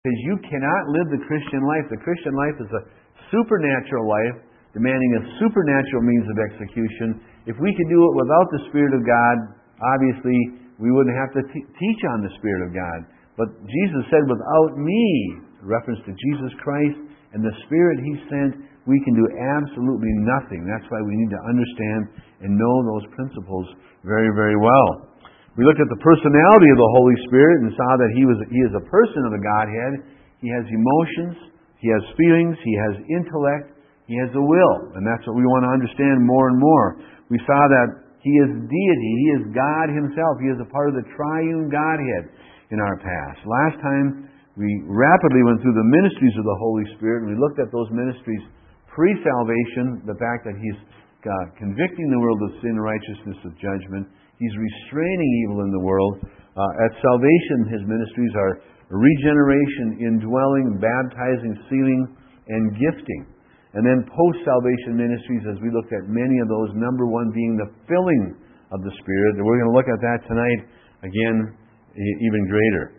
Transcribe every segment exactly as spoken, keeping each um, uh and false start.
Because you cannot live the Christian life. The Christian life is a supernatural life, demanding a supernatural means of execution. If we could do it without the Spirit of God, obviously we wouldn't have to t- teach on the Spirit of God. But Jesus said, without me, reference to Jesus Christ and the Spirit He sent, we can do absolutely nothing. That's why we need to understand and know those principles very, very well. We looked at the personality of the Holy Spirit and saw that He was He is a person of the Godhead. He has emotions, He has feelings, He has intellect, He has a will. And that's what we want to understand more and more. We saw that He is deity. He is God Himself. He is a part of the triune Godhead in our past. Last time, we rapidly went through the ministries of the Holy Spirit, and we looked at those ministries pre-salvation, the fact that He's uh, convicting the world of sin, righteousness, of judgment. He's restraining evil in the world. Uh, at salvation, His ministries are regeneration, indwelling, baptizing, sealing, and gifting. And then post-salvation ministries, as we looked at many of those, number one being the filling of the Spirit. And we're going to look at that tonight, again, even greater.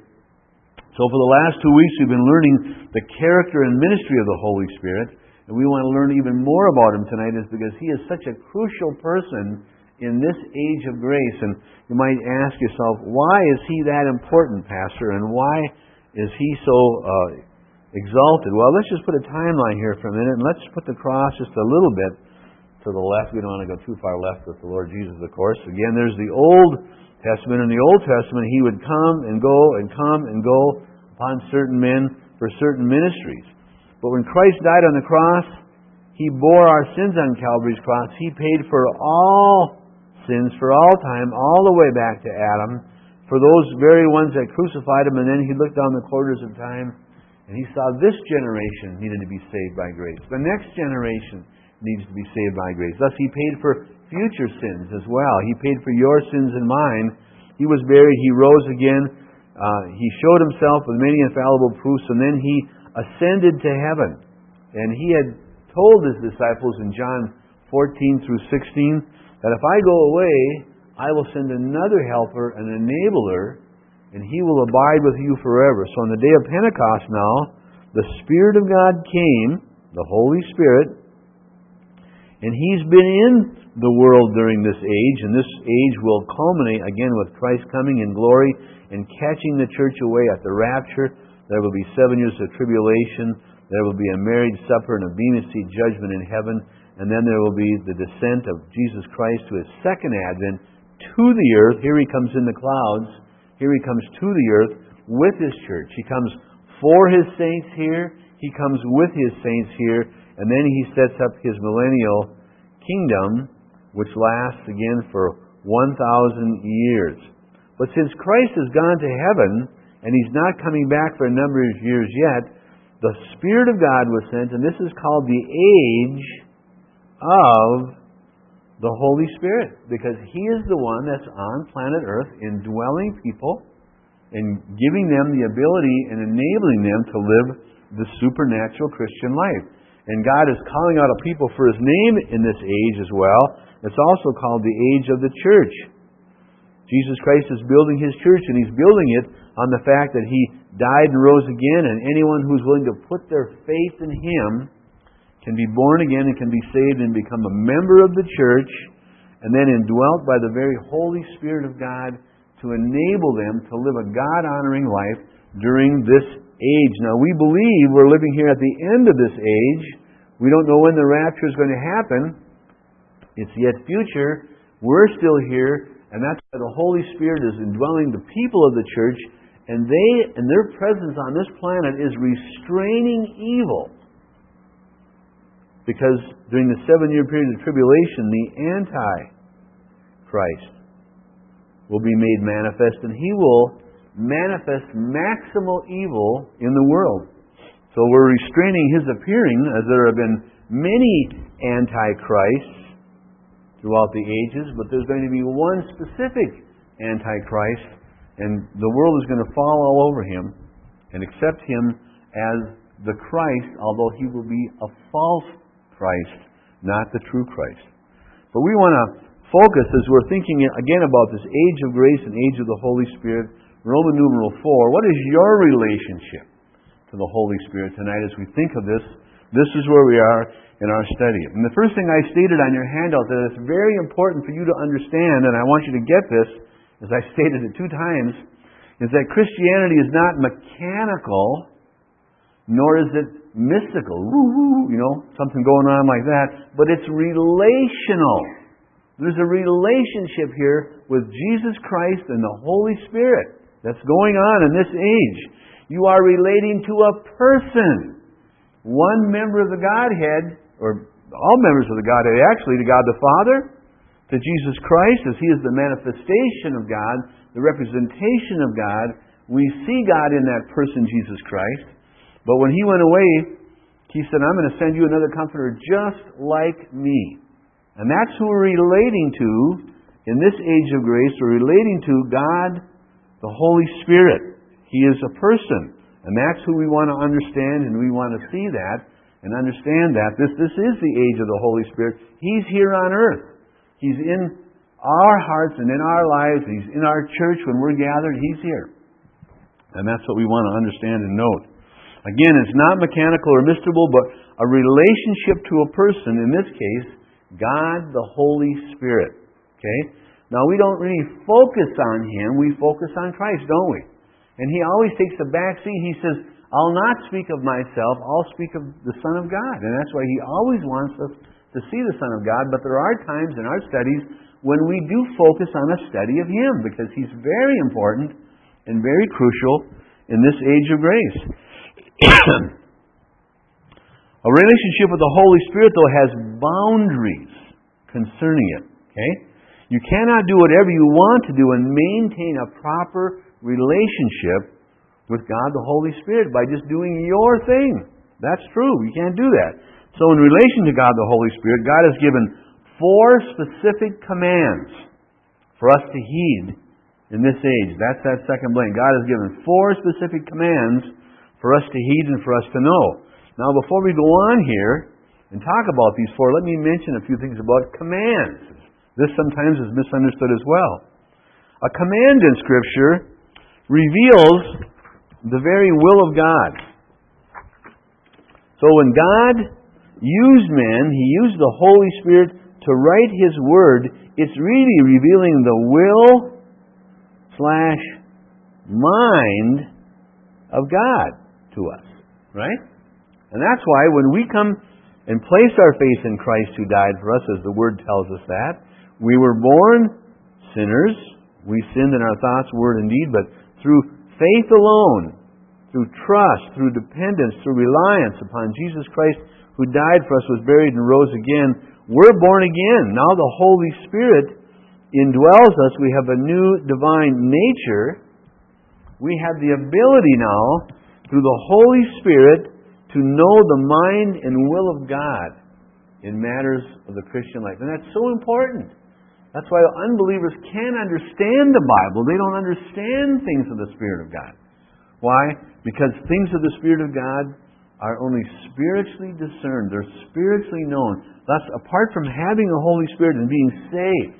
So for the last two weeks, we've been learning the character and ministry of the Holy Spirit. And we want to learn even more about Him tonight, is because He is such a crucial person in this age of grace. And you might ask yourself, why is He that important, Pastor? And why is He so uh, exalted? Well, let's just put a timeline here for a minute, and let's put the cross just a little bit to the left. We don't want to go too far left with the Lord Jesus, of course. Again, there's the Old Testament. In the Old Testament, He would come and go and come and go upon certain men for certain ministries. But when Christ died on the cross, He bore our sins on Calvary's cross. He paid for all sins for all time, all the way back to Adam, for those very ones that crucified Him. And then He looked down the quarters of time, and He saw this generation needed to be saved by grace. The next generation needs to be saved by grace. Thus He paid for future sins as well. He paid for your sins and mine. He was buried. He rose again. Uh, he showed Himself with many infallible proofs, and then He ascended to heaven. And He had told His disciples in John fourteen through sixteen that if I go away, I will send another helper, an enabler, and He will abide with you forever. So on the day of Pentecost now, the Spirit of God came, the Holy Spirit, and He's been in the world during this age, and this age will culminate again with Christ coming in glory and catching the church away at the rapture. There will be seven years of tribulation. There will be a marriage supper and a Bema Seat judgment in heaven. And then there will be the descent of Jesus Christ to His second advent to the earth. Here He comes in the clouds. Here He comes to the earth with His church. He comes for His saints here. He comes with His saints here. And then He sets up His millennial kingdom, which lasts again for one thousand years. But since Christ has gone to heaven, and He's not coming back for a number of years yet, the Spirit of God was sent, and this is called the age of the Holy Spirit, because He is the one that's on planet Earth indwelling people and giving them the ability and enabling them to live the supernatural Christian life. And God is calling out a people for His name in this age as well. It's also called the age of the church. Jesus Christ is building His church, and He's building it on the fact that He died and rose again, and anyone who's willing to put their faith in Him can be born again and can be saved and become a member of the church, and then indwelt by the very Holy Spirit of God to enable them to live a God-honoring life during this age. Now, we believe we're living here at the end of this age. We don't know when the rapture is going to happen. It's yet future. We're still here, and that's why the Holy Spirit is indwelling the people of the church, and they and their presence on this planet is restraining evil. Because during the seven-year period of tribulation, the Antichrist will be made manifest, and he will manifest maximal evil in the world. So we're restraining his appearing, as there have been many Antichrists throughout the ages, but there's going to be one specific Antichrist, and the world is going to fall all over him and accept him as the Christ, although he will be a false Christ, not the true Christ. But we want to focus, as we're thinking again about this age of grace and age of the Holy Spirit, Roman numeral four, what is your relationship to the Holy Spirit tonight as we think of this. This is where we are in our study. And the first thing I stated on your handout that it's very important for you to understand, and I want you to get this, as I stated it two times, is that Christianity is not mechanical, nor is it mystical. Woo-hoo, you know, something going on like that. But it's relational. There's a relationship here with Jesus Christ and the Holy Spirit that's going on in this age. You are relating to a person. One member of the Godhead, or all members of the Godhead actually, to God the Father, to Jesus Christ, as He is the manifestation of God, the representation of God. We see God in that person, Jesus Christ. But when He went away, He said, I'm going to send you another Comforter just like me. And that's who we're relating to in this age of grace. We're relating to God, the Holy Spirit. He is a person. And that's who we want to understand, and we want to see that and understand that. This, this is the age of the Holy Spirit. He's here on earth. He's in our hearts and in our lives. He's in our church when we're gathered. He's here. And that's what we want to understand and note. Again, it's not mechanical or mystical, but a relationship to a person, in this case, God the Holy Spirit. Okay? Now, we don't really focus on Him. We focus on Christ, don't we? And He always takes the back seat. He says, I'll not speak of myself, I'll speak of the Son of God. And that's why He always wants us to see the Son of God. But there are times in our studies when we do focus on a study of Him, because He's very important and very crucial in this age of grace. A relationship with the Holy Spirit, though, has boundaries concerning it. Okay? You cannot do whatever you want to do and maintain a proper relationship with God the Holy Spirit by just doing your thing. That's true. You can't do that. So in relation to God the Holy Spirit, God has given four specific commands for us to heed in this age. That's that second blank. God has given four specific commands for us to heed and for us to know. Now, before we go on here and talk about these four, let me mention a few things about commands. This sometimes is misunderstood as well. A command in Scripture reveals the very will of God. So when God used men, He used the Holy Spirit to write His Word. It's really revealing the will slash mind of God to us. Right? And that's why when we come and place our faith in Christ who died for us, as the Word tells us that, we were born sinners. We sinned in our thoughts, word, and deed, but through faith alone, through trust, through dependence, through reliance upon Jesus Christ who died for us, was buried, and rose again, we're born again. Now the Holy Spirit indwells us. We have a new divine nature. We have the ability now, through the Holy Spirit, to know the mind and will of God in matters of the Christian life. And that's so important. That's why unbelievers can't understand the Bible. They don't understand things of the Spirit of God. Why? Because things of the Spirit of God are only spiritually discerned. They're spiritually known. Thus, apart from having the Holy Spirit and being saved,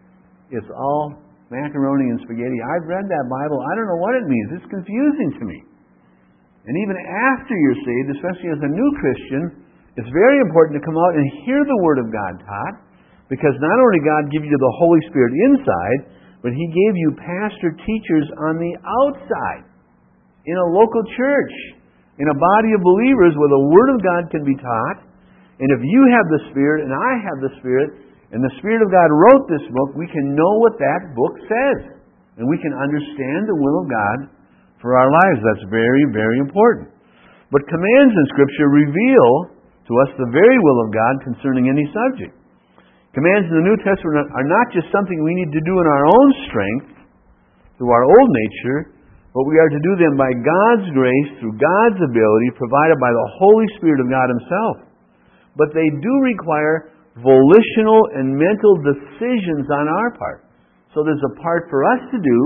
it's all macaroni and spaghetti. I've read that Bible. I don't know what it means. It's confusing to me. And even after you're saved, especially as a new Christian, it's very important to come out and hear the Word of God taught. Because not only God gave you the Holy Spirit inside, but He gave you pastor teachers on the outside. In a local church. In a body of believers where the Word of God can be taught. And if you have the Spirit and I have the Spirit, and the Spirit of God wrote this book, we can know what that book says. And we can understand the will of God for our lives. That's very, very important. But commands in Scripture reveal to us the very will of God concerning any subject. Commands in the New Testament are not just something we need to do in our own strength, through our old nature, but we are to do them by God's grace, through God's ability, provided by the Holy Spirit of God Himself. But they do require volitional and mental decisions on our part. So there's a part for us to do,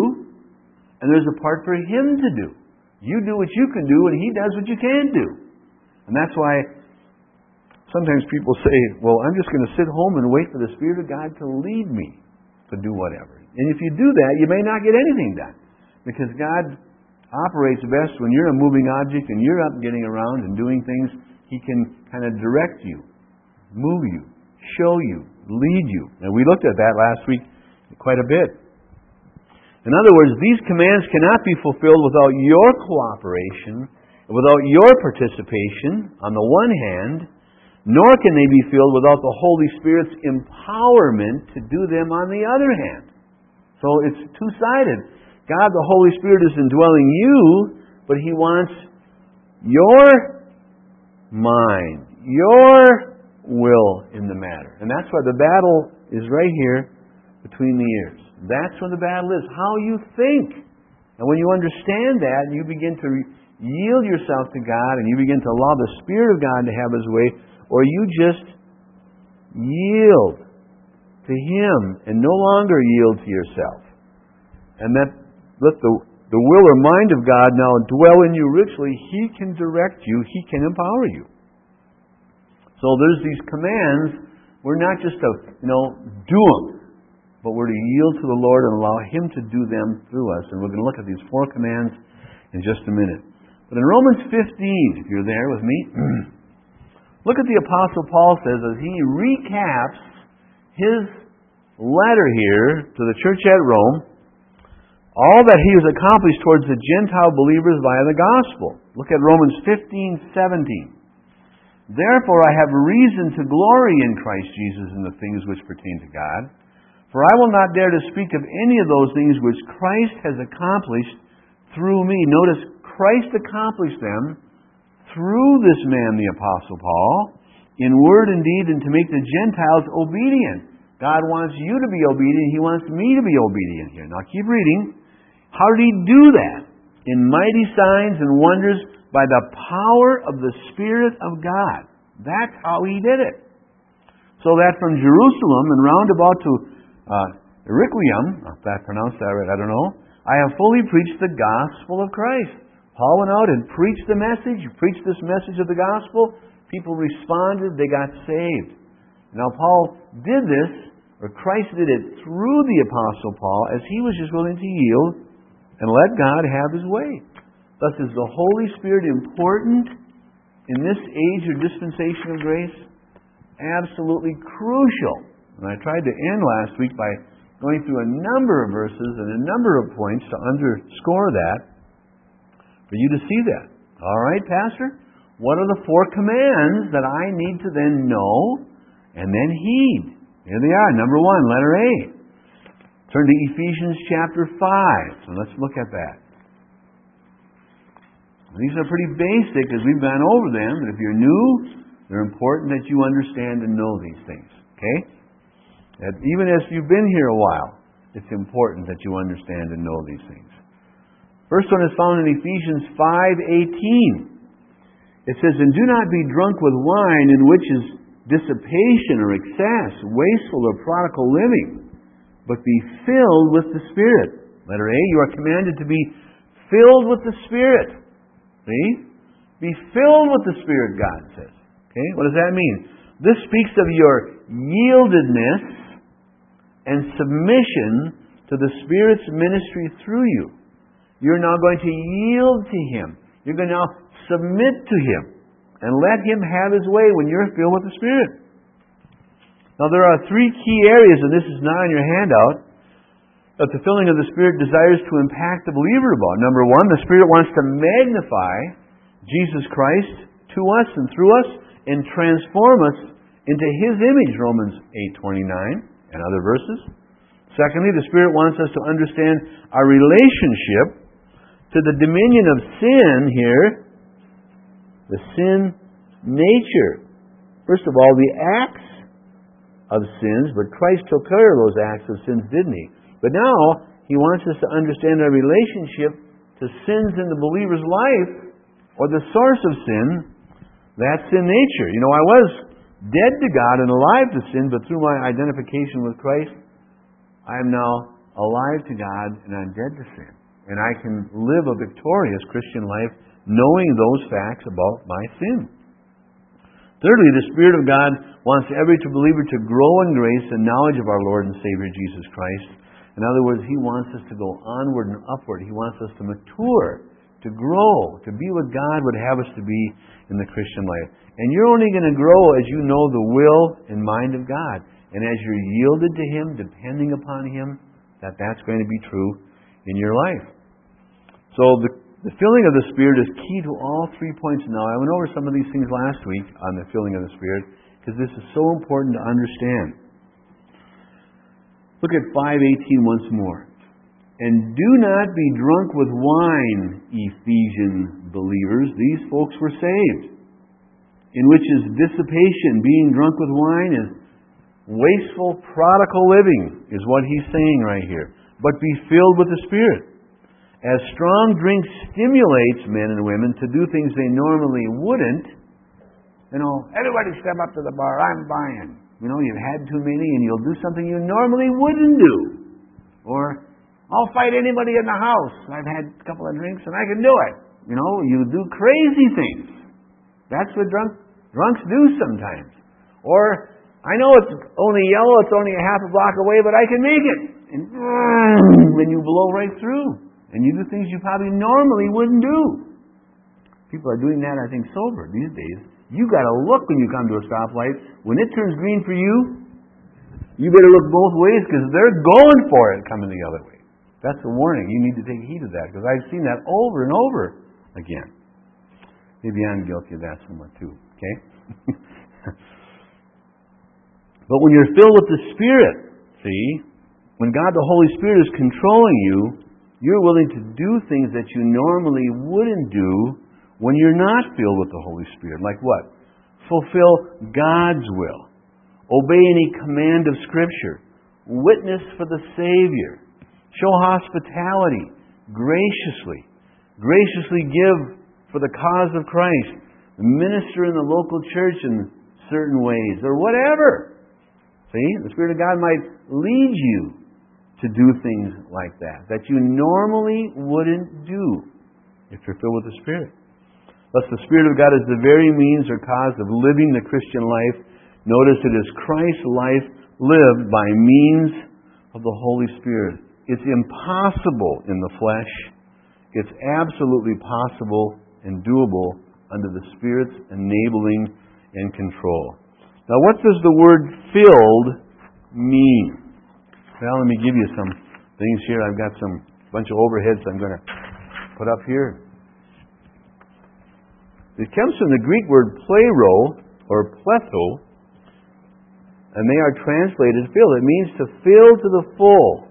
and there's a part for Him to do. You do what you can do, and He does what you can't do. And that's why sometimes people say, well, I'm just going to sit home and wait for the Spirit of God to lead me to do whatever. And if you do that, you may not get anything done. Because God operates best when you're a moving object and you're up getting around and doing things. He can kind of direct you, move you, show you, lead you. And we looked at that last week quite a bit. In other words, these commands cannot be fulfilled without your cooperation, without your participation on the one hand, nor can they be filled without the Holy Spirit's empowerment to do them on the other hand. So it's two-sided. God, the Holy Spirit, is indwelling you, but He wants your mind, your will in the matter. And that's why the battle is right here between the ears. That's when the battle is, how you think. And when you understand that, and you begin to yield yourself to God, and you begin to allow the Spirit of God to have His way, or you just yield to Him and no longer yield to yourself. And that let the, the will or mind of God now dwell in you richly. He can direct you. He can empower you. So there's these commands. We're not just to, you know, do them, but we're to yield to the Lord and allow Him to do them through us. And we're going to look at these four commands in just a minute. But in Romans fifteen, if you're there with me, look at the Apostle Paul says as he recaps his letter here to the church at Rome, all that he has accomplished towards the Gentile believers via the gospel. Look at Romans fifteen seventeen. Therefore I have reason to glory in Christ Jesus in the things which pertain to God. For I will not dare to speak of any of those things which Christ has accomplished through me. Notice, Christ accomplished them through this man, the Apostle Paul, in word and deed, and to make the Gentiles obedient. God wants you to be obedient. He wants me to be obedient here. Now keep reading. How did He do that? In mighty signs and wonders by the power of the Spirit of God. That's how He did it. So that from Jerusalem and round about to uh, Illyricum, if I pronounced that right, I don't know, I have fully preached the gospel of Christ. Paul went out and preached the message. He preached this message of the gospel. People responded. They got saved. Now Paul did this, or Christ did it through the Apostle Paul, as he was just willing to yield and let God have His way. Thus is the Holy Spirit important in this age or dispensation of grace? Absolutely crucial. And I tried to end last week by going through a number of verses and a number of points to underscore that, for you to see that. All right, Pastor? What are the four commands that I need to then know and then heed? Here they are. Number one, letter A. Turn to Ephesians chapter five. So let's look at that. These are pretty basic as we've gone over them, but if you're new, they're important that you understand and know these things. Okay? That even as you've been here a while, it's important that you understand and know these things. First one is found in Ephesians five eighteen. It says, "And do not be drunk with wine, in which is dissipation or excess, wasteful or prodigal living, but be filled with the Spirit." Letter A, you are commanded to be filled with the Spirit. See? Be filled with the Spirit, God says. Okay? What does that mean? This speaks of your yieldedness and submission to the Spirit's ministry through you. You're now going to yield to Him. You're going to now submit to Him and let Him have His way when you're filled with the Spirit. Now there are three key areas, and this is not on your handout, that the filling of the Spirit desires to impact the believer about. Number one, the Spirit wants to magnify Jesus Christ to us and through us and transform us into His image, Romans eight twenty-nine and other verses. Secondly, the Spirit wants us to understand our relationship to the dominion of sin here, the sin nature. First of all, the acts of sins, but Christ took care of those acts of sins, didn't He? But now, He wants us to understand our relationship to sins in the believer's life, or the source of sin, that sin nature. You know, I was dead to God and alive to sin, but through my identification with Christ, I am now alive to God and I'm dead to sin. And I can live a victorious Christian life knowing those facts about my sin. Thirdly, the Spirit of God wants every believer to grow in grace and knowledge of our Lord and Savior Jesus Christ. In other words, He wants us to go onward and upward. He wants us to mature to grow, to be what God would have us to be in the Christian life. And you're only going to grow as you know the will and mind of God. And as you're yielded to Him, depending upon Him, that that's going to be true in your life. So the, the filling of the Spirit is key to all three points now. I went over some of these things last week on the filling of the Spirit, because this is so important to understand. Look at five eighteen once more. And do not be drunk with wine, Ephesian believers. These folks were saved. In which is dissipation. Being drunk with wine is wasteful, prodigal living, is what he's saying right here. But be filled with the Spirit. As strong drink stimulates men and women to do things they normally wouldn't, you know, everybody step up to the bar, I'm buying. You know, you've had too many and you'll do something you normally wouldn't do. Or, I'll fight anybody in the house. I've had a couple of drinks and I can do it. You know, you do crazy things. That's what drunk, drunks do sometimes. Or, I know it's only yellow, it's only a half a block away, but I can make it. And when you blow right through. And you do things you probably normally wouldn't do. People are doing that, I think, sober these days. You got to look when you come to a stoplight. When it turns green for you, you better look both ways because they're going for it coming the other way. That's a warning. You need to take heed of that because I've seen that over and over again. Maybe I'm guilty of that somewhat too. Okay? But when you're filled with the Spirit, see, when God the Holy Spirit is controlling you, you're willing to do things that you normally wouldn't do when you're not filled with the Holy Spirit. Like what? Fulfill God's will. Obey any command of Scripture. Witness for the Savior. Show hospitality graciously. Graciously give for the cause of Christ. Minister in the local church in certain ways. Or whatever. See? The Spirit of God might lead you to do things like that. That you normally wouldn't do if you're filled with the Spirit. Thus the Spirit of God is the very means or cause of living the Christian life. Notice it is Christ's life lived by means of the Holy Spirit. It's impossible in the flesh. It's absolutely possible and doable under the Spirit's enabling and control. Now what does the word filled mean? Well, let me give you some things here. I've got some bunch of overheads I'm going to put up here. It comes from the Greek word plero or pletho, and they are translated fill. It means to fill to the full.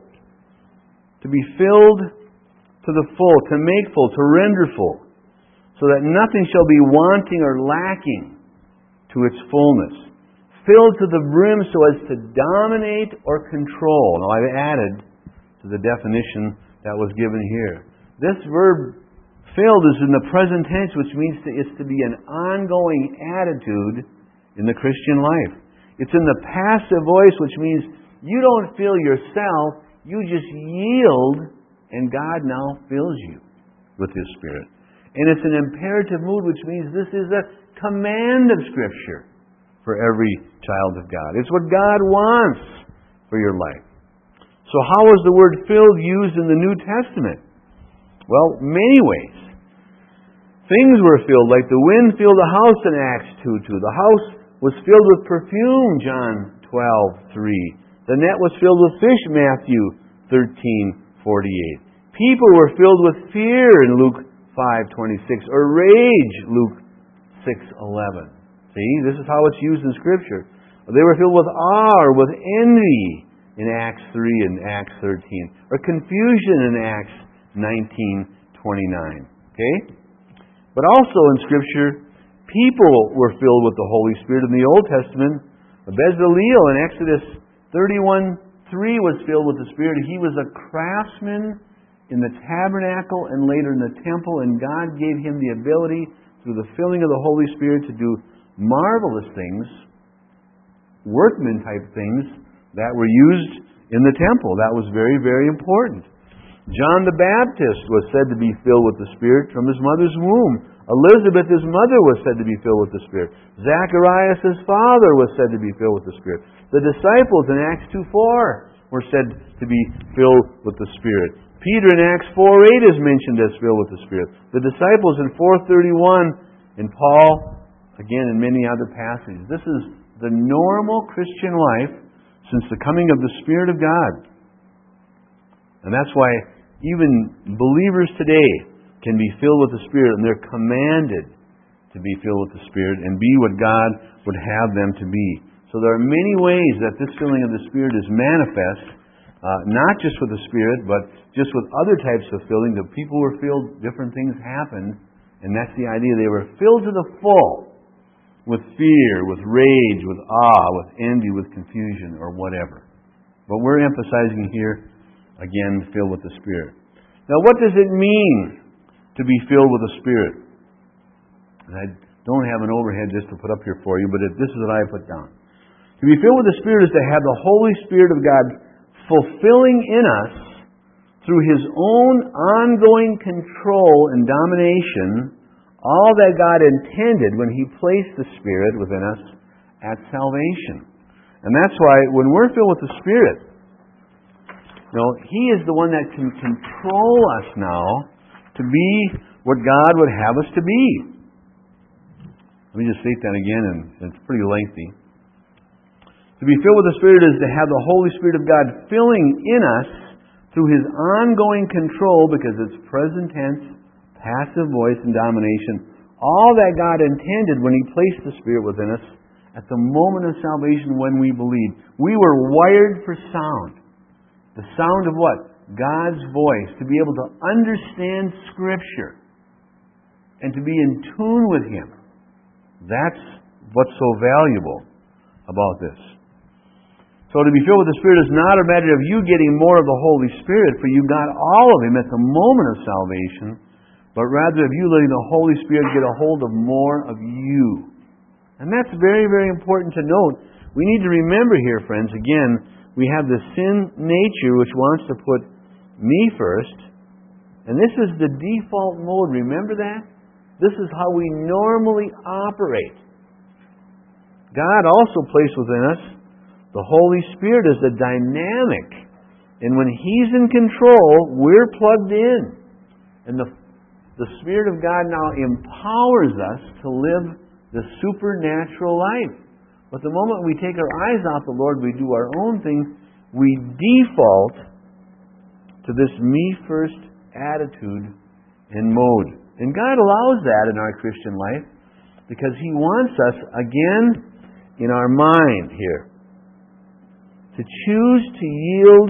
To be filled to the full, to make full, to render full, so that nothing shall be wanting or lacking to its fullness. Filled to the brim so as to dominate or control. Now I've added to the definition that was given here. This verb filled is in the present tense, which means to, it's to be an ongoing attitude in the Christian life. It's in the passive voice, which means you don't fill yourself, you just yield, and God now fills you with His Spirit. And it's an imperative mood, which means this is a command of Scripture for every child of God. It's what God wants for your life. So how is the word filled used in the New Testament? Well, many ways. Things were filled, like the wind filled the house in Acts two two. The house was filled with perfume, John twelve three. The net was filled with fish, Matthew thirteen forty-eight. People were filled with fear in Luke five twenty-six, or rage, Luke six eleven. See, this is how it's used in Scripture. They were filled with awe or with envy in Acts three and Acts thirteen, or confusion in Acts nineteen twenty-nine. Okay? But also in Scripture, people were filled with the Holy Spirit. In the Old Testament, Bezaleel in Exodus thirty-one three was filled with the Spirit. He was a craftsman in the tabernacle and later in the temple, and God gave him the ability, through the filling of the Holy Spirit, to do marvelous things, workman-type things, that were used in the temple. That was very, very important. John the Baptist was said to be filled with the Spirit from his mother's womb. Elizabeth, his mother, was said to be filled with the Spirit. Zacharias, his father, was said to be filled with the Spirit. The disciples in Acts two four we're said to be filled with the Spirit. Peter in Acts four eight is mentioned as filled with the Spirit. The disciples in four thirty-one, and Paul, again in many other passages. This is the normal Christian life since the coming of the Spirit of God. And that's why even believers today can be filled with the Spirit, and they're commanded to be filled with the Spirit and be what God would have them to be. So there are many ways that this filling of the Spirit is manifest, uh, not just with the Spirit, but just with other types of filling. The people were filled, different things happened, and that's the idea. They were filled to the full with fear, with rage, with awe, with envy, with confusion, or whatever. But we're emphasizing here, again, filled with the Spirit. Now, what does it mean to be filled with the Spirit? And I don't have an overhead just to put up here for you, but this is what I put down. To be filled with the Spirit is to have the Holy Spirit of God fulfilling in us, through His own ongoing control and domination, all that God intended when He placed the Spirit within us at salvation. And that's why when we're filled with the Spirit, you know, He is the one that can control us now to be what God would have us to be. Let me just state that again, and it's pretty lengthy. To be filled with the Spirit is to have the Holy Spirit of God filling in us through His ongoing control, because it's present tense, passive voice, and domination. All that God intended when He placed the Spirit within us at the moment of salvation when we believed. We were wired for sound. The sound of what? God's voice. To be able to understand Scripture and to be in tune with Him. That's what's so valuable about this. So to be filled with the Spirit is not a matter of you getting more of the Holy Spirit, for you got all of Him at the moment of salvation, but rather of you letting the Holy Spirit get a hold of more of you. And that's very, very important to note. We need to remember here, friends, again, we have the sin nature which wants to put me first, and this is the default mode. Remember that? This is how we normally operate. God also placed within us the Holy Spirit as a dynamic. And when He's in control, we're plugged in. And the, the Spirit of God now empowers us to live the supernatural life. But the moment we take our eyes off the Lord, we do our own thing, we default to this me-first attitude and mode. And God allows that in our Christian life because He wants us, again, in our mind here, to choose to yield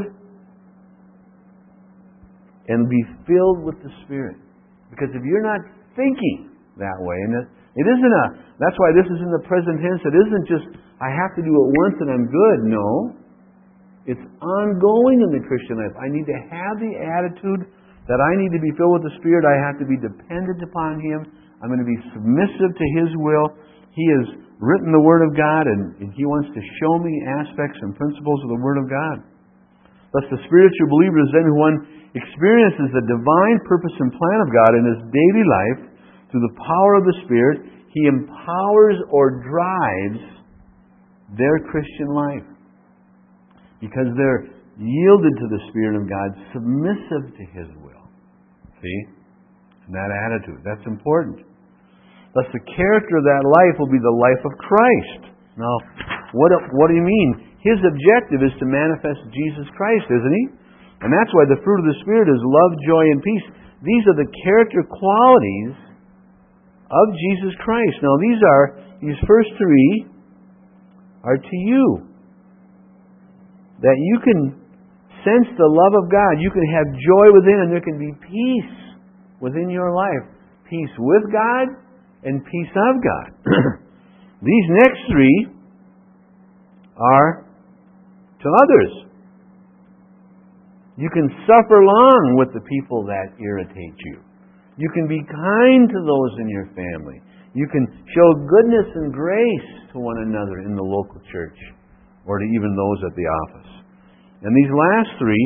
and be filled with the Spirit. Because if you're not thinking that way, and it, it isn't a, that's why this is in the present tense, it isn't just, I have to do it once and I'm good. No. It's ongoing in the Christian life. I need to have the attitude that I need to be filled with the Spirit. I have to be dependent upon Him. I'm going to be submissive to His will. He has written the Word of God, and, and He wants to show me aspects and principles of the Word of God. Thus, the spiritual believer is then one experiences the divine purpose and plan of God in his daily life through the power of the Spirit. He empowers or drives their Christian life because they're yielded to the Spirit of God, submissive to His will. See? And that attitude. That's important. Thus, the character of that life will be the life of Christ. Now, what, what do you mean? His objective is to manifest Jesus Christ, isn't He? And that's why the fruit of the Spirit is love, joy, and peace. These are the character qualities of Jesus Christ. Now, these are, these first three are to you. That you can sense the love of God. You can have joy within, and there can be peace within your life. Peace with God and peace of God. These next three are to others. You can suffer long with the people that irritate you. You can be kind to those in your family. You can show goodness and grace to one another in the local church or to even those at the office. And these last three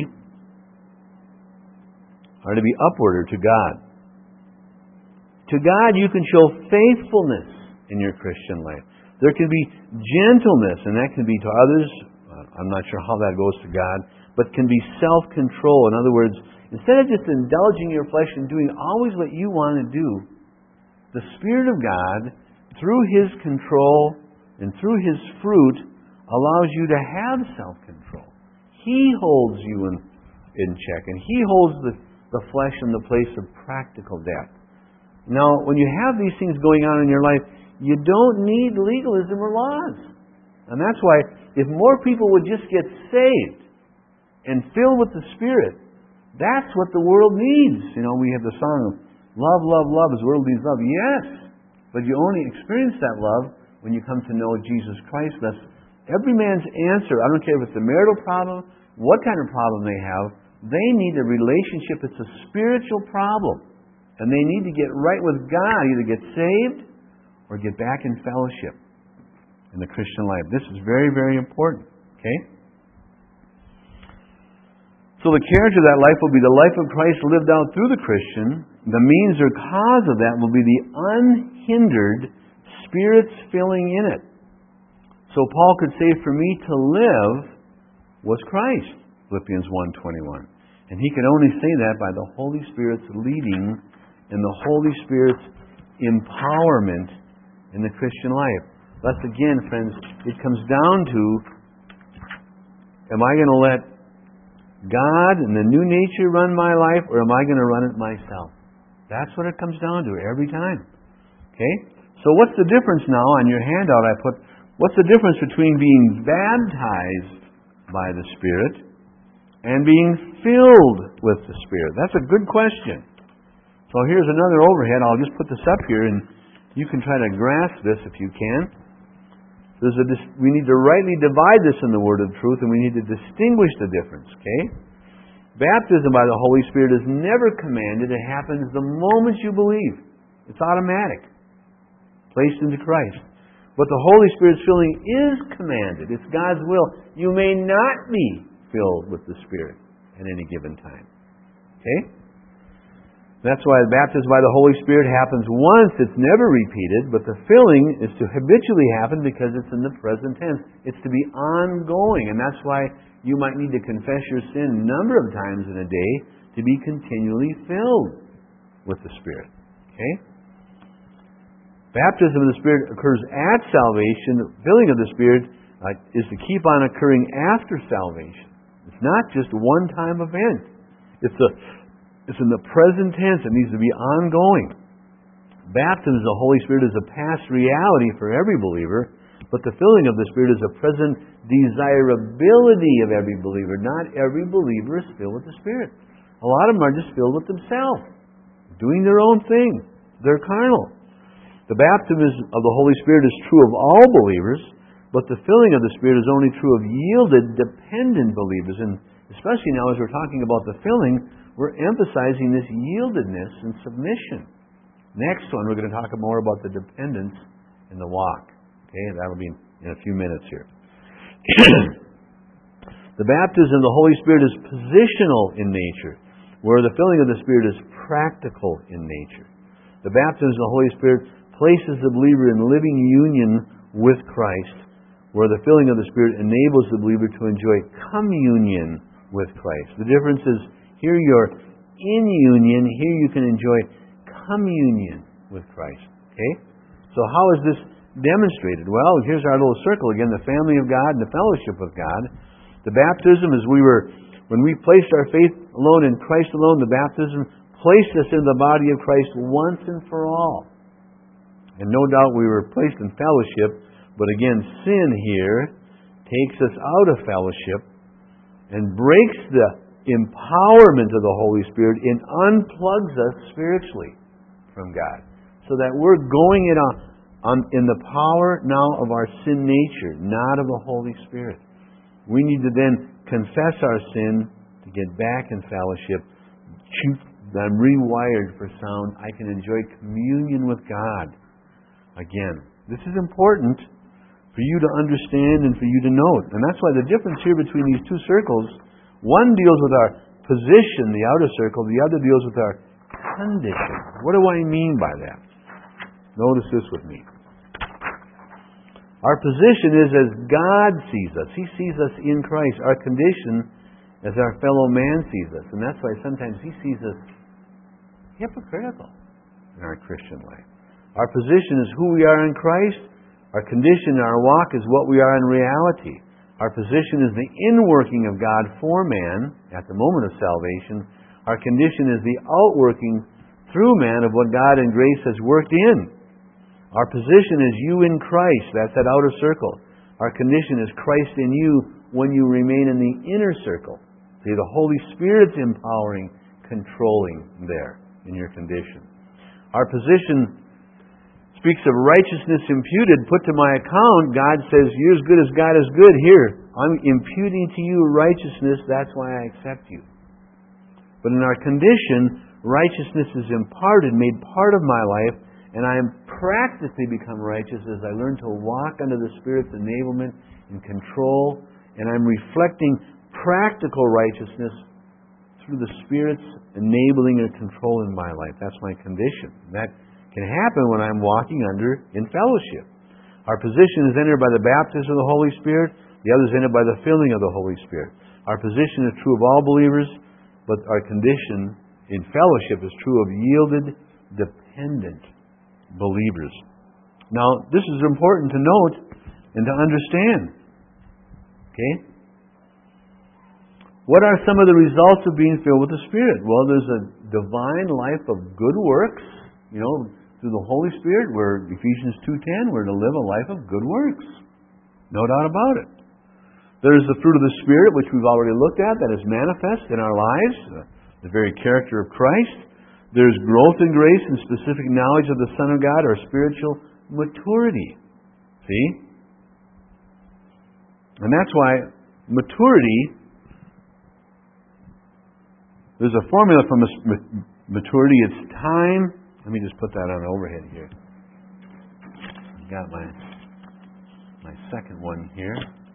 are to be upward or to God. To God you can show faithfulness in your Christian life. There can be gentleness, and that can be to others. I'm not sure how that goes to God, but can be self-control. In other words, instead of just indulging your flesh and doing always what you want to do, the Spirit of God, through His control and through His fruit, allows you to have self-control. He holds you in, in check, and He holds the, the flesh in the place of practical death. Now, when you have these things going on in your life, you don't need legalism or laws. And that's why if more people would just get saved and filled with the Spirit, that's what the world needs. You know, we have the song of love, love, love as the world needs love. Yes, but you only experience that love when you come to know Jesus Christ. That's every man's answer. I don't care if it's a marital problem, what kind of problem they have, they need a relationship. It's a spiritual problem. And they need to get right with God, either get saved or get back in fellowship in the Christian life. This is very, very important. Okay? So the character of that life will be the life of Christ lived out through the Christian. The means or cause of that will be the unhindered Spirit's filling in it. So Paul could say, for me to live was Christ, Philippians one twenty-one. And he could only say that by the Holy Spirit's leading and the Holy Spirit's empowerment in the Christian life. Thus again, friends, it comes down to, am I going to let God and the new nature run my life, or am I going to run it myself? That's what it comes down to every time. Okay? So what's the difference now? On your handout I put, what's the difference between being baptized by the Spirit and being filled with the Spirit? That's a good question. So here's another overhead. I'll just put this up here, and you can try to grasp this if you can. There's a, we need to rightly divide this in the word of truth, and we need to distinguish the difference. Okay? Baptism by the Holy Spirit is never commanded. It happens the moment you believe. It's automatic. Placed into Christ. But the Holy Spirit's filling is commanded. It's God's will. You may not be filled with the Spirit at any given time. Okay? That's why the baptism by the Holy Spirit happens once. It's never repeated. But the filling is to habitually happen because it's in the present tense. It's to be ongoing. And that's why you might need to confess your sin a number of times in a day to be continually filled with the Spirit. Okay? Baptism of the Spirit occurs at salvation. The filling of the Spirit uh, is to keep on occurring after salvation. It's not just a one-time event. It's a, it's in the present tense. It needs to be ongoing. Baptism of the Holy Spirit is a past reality for every believer, but the filling of the Spirit is a present desirability of every believer. Not every believer is filled with the Spirit. A lot of them are just filled with themselves, doing their own thing. They're carnal. The baptism of the Holy Spirit is true of all believers, but the filling of the Spirit is only true of yielded, dependent believers. And especially now as we're talking about the filling, we're emphasizing this yieldedness and submission. Next one, we're going to talk more about the dependence and the walk. Okay, that'll be in a few minutes here. The baptism of the Holy Spirit is positional in nature, where the filling of the Spirit is practical in nature. The baptism of the Holy Spirit places the believer in living union with Christ, where the filling of the Spirit enables the believer to enjoy communion with Christ. The difference is, here you're in union, here you can enjoy communion with Christ. Okay? So how is this demonstrated? Well, here's our little circle again, the family of God and the fellowship of God. The baptism is we were, when we placed our faith alone in Christ alone, the baptism placed us in the body of Christ once and for all. And no doubt we were placed in fellowship, but again, sin here takes us out of fellowship and breaks the empowerment of the Holy Spirit and unplugs us spiritually from God. So that we're going in, a, on, in the power now of our sin nature, not of the Holy Spirit. We need to then confess our sin to get back in fellowship. I'm rewired for sound. I can enjoy communion with God. Again, this is important for you to understand and for you to note. And that's why the difference here between these two circles, one deals with our position, the outer circle, the other deals with our condition. What do I mean by that? Notice this with me. Our position is as God sees us. He sees us in Christ. Our condition as our fellow man sees us. And that's why sometimes he sees us hypocritical in our Christian life. Our position is who we are in Christ. Our condition, our walk is what we are in reality. Our position is the inworking of God for man at the moment of salvation. Our condition is the outworking through man of what God in grace has worked in. Our position is you in Christ. That's that outer circle. Our condition is Christ in you when you remain in the inner circle. See, the Holy Spirit's empowering, controlling there in your condition. Our position speaks of righteousness imputed, put to my account. God says, you're as good as God is good. Here, I'm imputing to you righteousness. That's why I accept you. But in our condition, righteousness is imparted, made part of my life, and I am practically become righteous as I learn to walk under the Spirit's enablement and control, and I'm reflecting practical righteousness through the Spirit's enabling and control in my life. That's my condition. That can happen when I'm walking under in fellowship. Our position is entered by the baptism of the Holy Spirit. The other is entered by the filling of the Holy Spirit. Our position is true of all believers, but our condition in fellowship is true of yielded, dependent believers. Now, this is important to note and to understand. Okay? What are some of the results of being filled with the Spirit? Well, there's a divine life of good works, you know, through the Holy Spirit. We're, Ephesians two ten, we're to live a life of good works. No doubt about it. There's the fruit of the Spirit, which we've already looked at, that is manifest in our lives, the very character of Christ. There's growth in grace and specific knowledge of the Son of God, or spiritual maturity. See? And that's why maturity, there's a formula for maturity. It's time. Let me just put that on overhead here. I've got my, my second one here.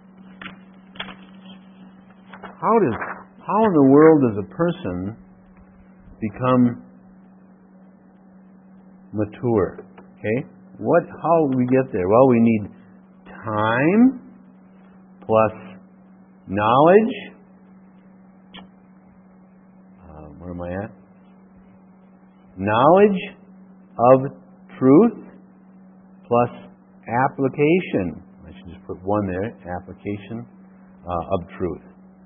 How does how in the world does a person become mature? Okay? What how do we get there? Well, we need time plus knowledge. Uh, where am I at? Knowledge of truth plus application. I should just put one there. Application uh, of truth.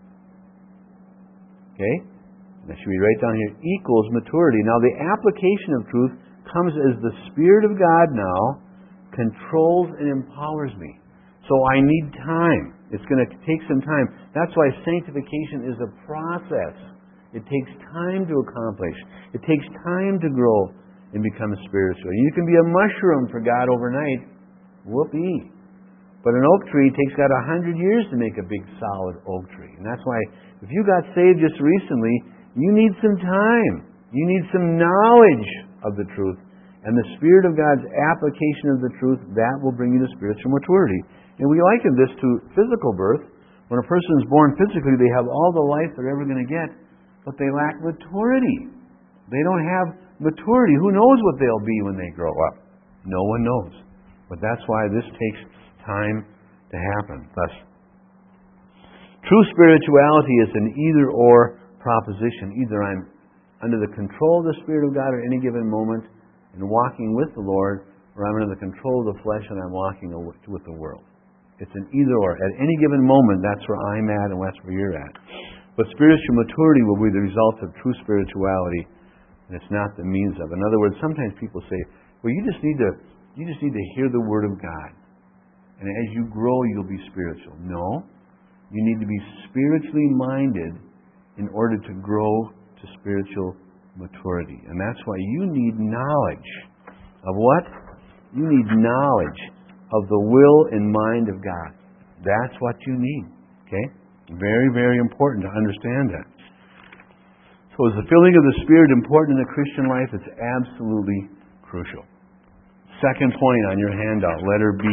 Okay? That should be right down here. Equals maturity. Now, the application of truth comes as the Spirit of God now controls and empowers me. So I need time. It's going to take some time. That's why sanctification is a process. It takes time to accomplish. It takes time to grow and become spiritual. You can be a mushroom for God overnight. Whoopee. But an oak tree takes got a hundred years to make a big solid oak tree. And that's why if you got saved just recently, you need some time. You need some knowledge of the truth. And the Spirit of God's application of the truth, that will bring you to spiritual maturity. And we liken this to physical birth. When a person is born physically, they have all the life they're ever going to get, but they lack maturity. They don't have maturity. Who knows what they'll be when they grow up? No one knows. But that's why this takes time to happen. Thus, true spirituality is an either-or proposition. Either I'm under the control of the Spirit of God at any given moment and walking with the Lord, or I'm under the control of the flesh and I'm walking with the world. It's an either-or. At any given moment, that's where I'm at and that's where you're at. But spiritual maturity will be the result of true spirituality, and it's not the means of. In other words, sometimes people say, well, you just need to you just need to hear the Word of God. And as you grow, you'll be spiritual. No. You need to be spiritually minded in order to grow to spiritual maturity. And that's why you need knowledge of what? You need knowledge of the will and mind of God. That's what you need. Okay? Very, very important to understand that. So is the filling of the Spirit important in the Christian life? It's absolutely crucial. Second point on your handout, letter B.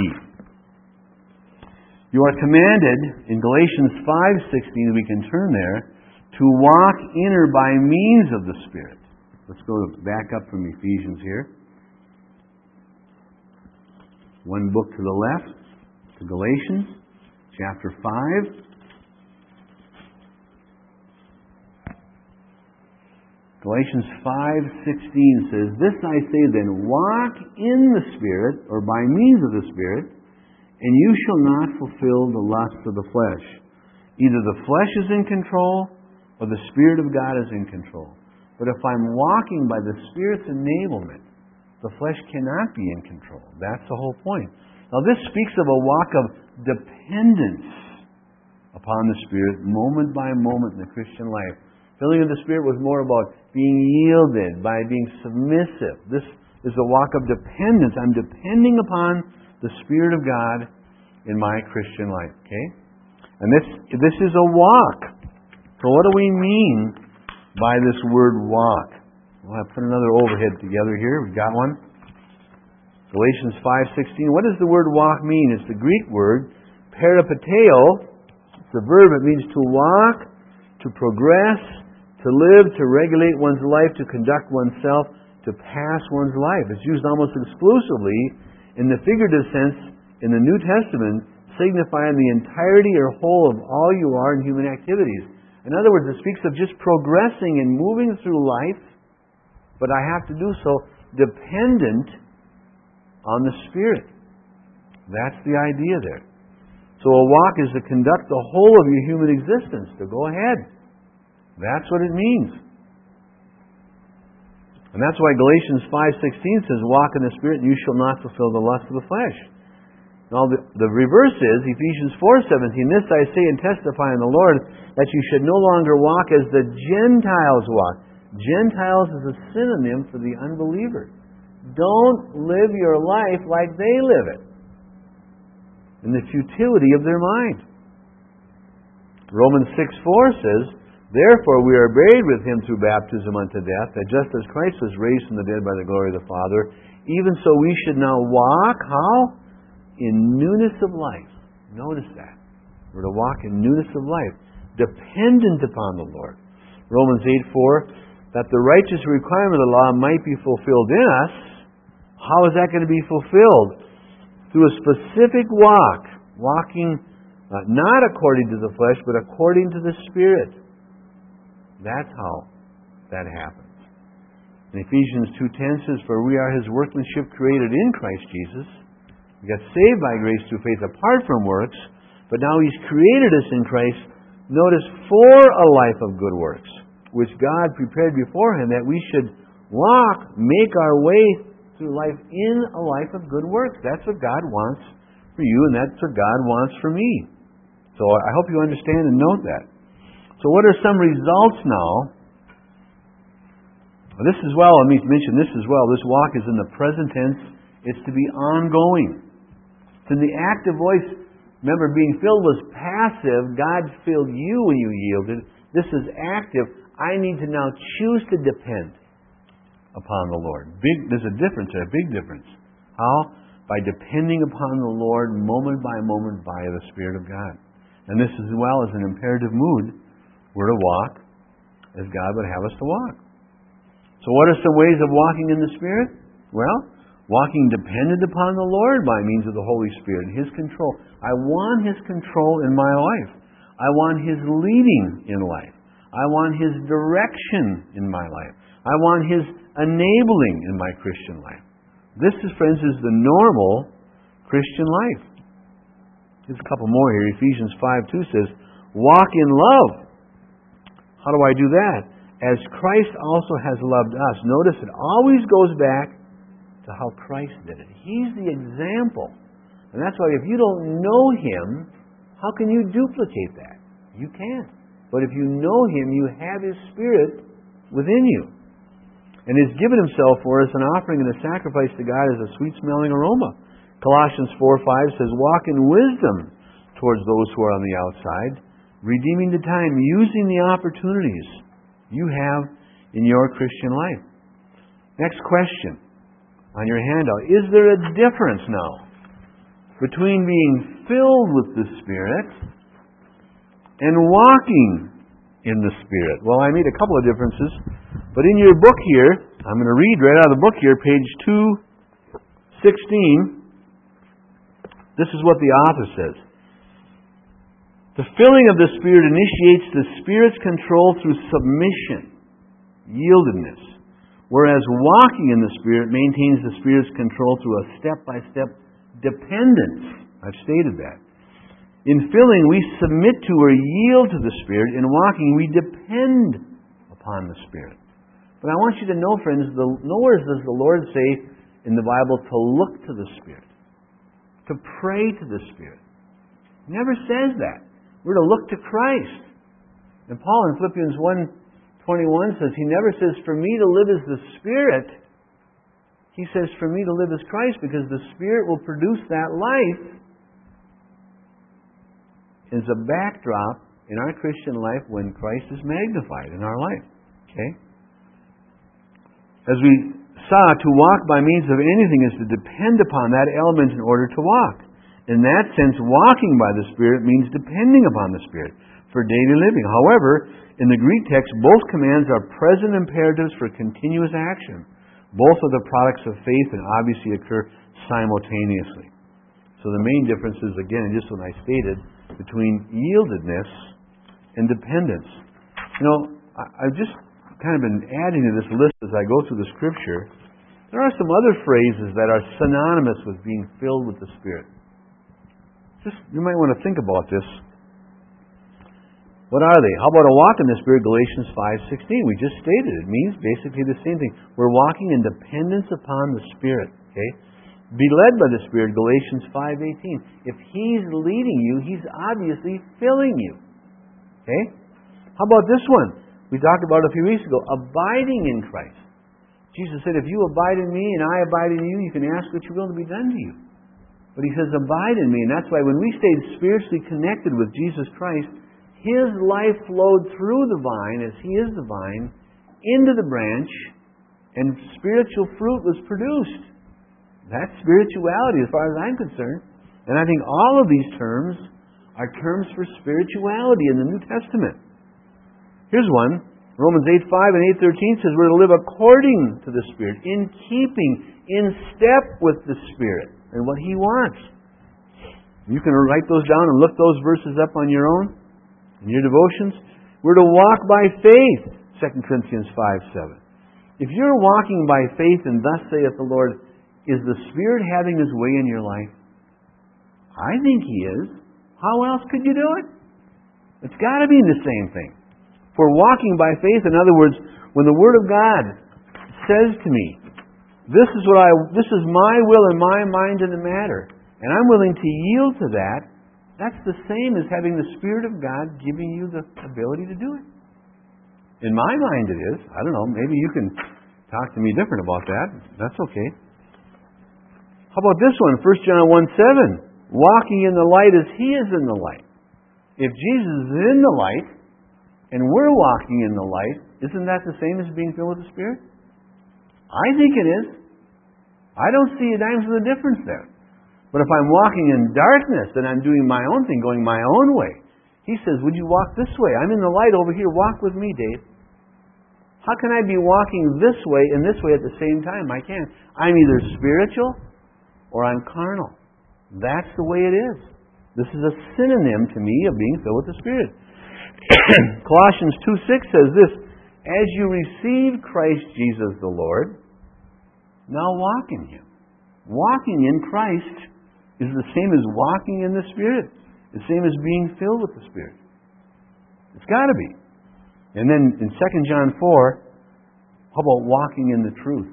You are commanded, in Galatians five sixteen, we can turn there, to walk in or by means of the Spirit. Let's go back up from Ephesians here. One book to the left, to Galatians, chapter five. Galatians five sixteen says, "This I say then, walk in the Spirit," or by means of the Spirit, "and you shall not fulfill the lusts of the flesh." Either the flesh is in control, or the Spirit of God is in control. But if I'm walking by the Spirit's enablement, the flesh cannot be in control. That's the whole point. Now this speaks of a walk of dependence upon the Spirit, moment by moment in the Christian life. Filling of the Spirit was more about being yielded, by being submissive. This is a walk of dependence. I'm depending upon the Spirit of God in my Christian life. Okay? And this this is a walk. So what do we mean by this word walk? Well, I put another overhead together here. We've got one. Galatians five sixteen. What does the word walk mean? It's the Greek word peripateo. It's a verb. It means to walk, to progress, to live, to regulate one's life, to conduct oneself, to pass one's life. It's used almost exclusively in the figurative sense in the New Testament, signifying the entirety or whole of all you are in human activities. In other words, it speaks of just progressing and moving through life, but I have to do so dependent on the Spirit. That's the idea there. So a walk is to conduct the whole of your human existence, to go ahead. That's what it means. And that's why Galatians five sixteen says, "Walk in the Spirit, and you shall not fulfill the lust of the flesh." Now the, the reverse is Ephesians four seventeen. "This I say and testify in the Lord, that you should no longer walk as the Gentiles walk." Gentiles is a synonym for the unbeliever. Don't live your life like they live it, in the futility of their mind. Romans six four says, "Therefore we are buried with Him through baptism unto death, that just as Christ was raised from the dead by the glory of the Father, even so we should now walk," how? "In newness of life." Notice that. We're to walk in newness of life, dependent upon the Lord. Romans eight four, "That the righteous requirement of the law might be fulfilled in us." How is that going to be fulfilled? Through a specific walk, walking uh, not according to the flesh, but according to the Spirit. That's how that happens. And Ephesians two ten says, "For we are His workmanship, created in Christ Jesus." We got saved by grace through faith apart from works, but now He's created us in Christ, notice, for a life of good works, which God prepared beforehand that we should walk, make our way through life in a life of good works. That's what God wants for you, and that's what God wants for me. So I hope you understand and note that. So what are some results now? Well, this as well, let me mention this as well. This walk is in the present tense. It's to be ongoing. It's in the active voice. Remember, being filled was passive. God filled you when you yielded. This is active. I need to now choose to depend upon the Lord. Big, there's a difference there, a big difference. How? By depending upon the Lord moment by moment by the Spirit of God. And this as well as an imperative mood. We're to walk as God would have us to walk. So what are some ways of walking in the Spirit? Well, walking dependent upon the Lord by means of the Holy Spirit, His control. I want His control in my life. I want His leading in life. I want His direction in my life. I want His enabling in my Christian life. This, is, friends, is the normal Christian life. There's a couple more here. Ephesians five two says, "Walk in love." How do I do that? "As Christ also has loved us." Notice it always goes back to how Christ did it. He's the example. And that's why if you don't know Him, how can you duplicate that? You can't. But if you know Him, you have His Spirit within you. And He's given Himself for us an offering and a sacrifice to God as a sweet-smelling aroma. Colossians four five says, "Walk in wisdom towards those who are on the outside, redeeming the time, using the opportunities you have in your Christian life." Next question on your handout. Is there a difference now between being filled with the Spirit and walking in the Spirit? Well, I made a couple of differences. But in your book here, I'm going to read right out of the book here, page two sixteen. This is what the author says. "The filling of the Spirit initiates the Spirit's control through submission. yieldedness. Whereas walking in the Spirit maintains the Spirit's control through a step-by-step dependence. I've stated that. In filling, we submit to or yield to the Spirit. In walking, we depend upon the Spirit. But I want you to know, friends, the, nowhere does the Lord say in the Bible to look to the Spirit, to pray to the Spirit. He never says that. We're to look to Christ. And Paul in Philippians one twenty-one says, he never says, for me to live is the Spirit. He says, for me to live is Christ, because the Spirit will produce that life as a backdrop in our Christian life when Christ is magnified in our life. Okay? As we saw, to walk by means of anything is to depend upon that element in order to walk. In that sense, walking by the Spirit means depending upon the Spirit for daily living. However, in the Greek text, both commands are present imperatives for continuous action. Both are the products of faith and obviously occur simultaneously. So the main difference is, again, just what I stated, between yieldedness and dependence. You know, I've just kind of been adding to this list as I go through the Scripture. There are some other phrases that are synonymous with being filled with the Spirit. Just, you might want to think about this. What are they? How about a walk in the Spirit? Galatians five sixteen. We just stated it. It means basically the same thing. We're walking in dependence upon the Spirit. Okay? Be led by the Spirit. Galatians five eighteen. If He's leading you, He's obviously filling you. Okay? How about this one? We talked about it a few weeks ago. Abiding in Christ. Jesus said, if you abide in me and I abide in you, you can ask what you will to be done to you. But He says, abide in me. And that's why when we stayed spiritually connected with Jesus Christ, His life flowed through the vine, as He is the vine, into the branch, and spiritual fruit was produced. That's spirituality as far as I'm concerned. And I think all of these terms are terms for spirituality in the New Testament. Here's one. Romans eight five and eight thirteen says we're to live according to the Spirit, in keeping, in step with the Spirit and what He wants. You can write those down and look those verses up on your own. In your devotions, we're to walk by faith, Second Corinthians five seven. If you're walking by faith and thus saith the Lord, is the Spirit having His way in your life? I think He is. How else could you do it? It's got to be the same thing. For walking by faith, in other words, when the Word of God says to me, this is what I, this is my will and my mind in the matter, and I'm willing to yield to that, that's the same as having the Spirit of God giving you the ability to do it. In my mind it is. I don't know, maybe you can talk to me different about that. That's okay. How about this one? First John one seven. Walking in the light as He is in the light. If Jesus is in the light, and we're walking in the light, isn't that the same as being filled with the Spirit? I think it is. I don't see a dime's of the difference there. But if I'm walking in darkness, then I'm doing my own thing, going my own way. He says, would you walk this way? I'm in the light over here. Walk with me, Dave. How can I be walking this way and this way at the same time? I can't. I'm either spiritual or I'm carnal. That's the way it is. This is a synonym to me of being filled with the Spirit. Colossians two six says this, as you receive Christ Jesus the Lord, now walk in Him. Walking in Christ is the same as walking in the Spirit. The same as being filled with the Spirit. It's got to be. And then in Second John four, how about walking in the truth?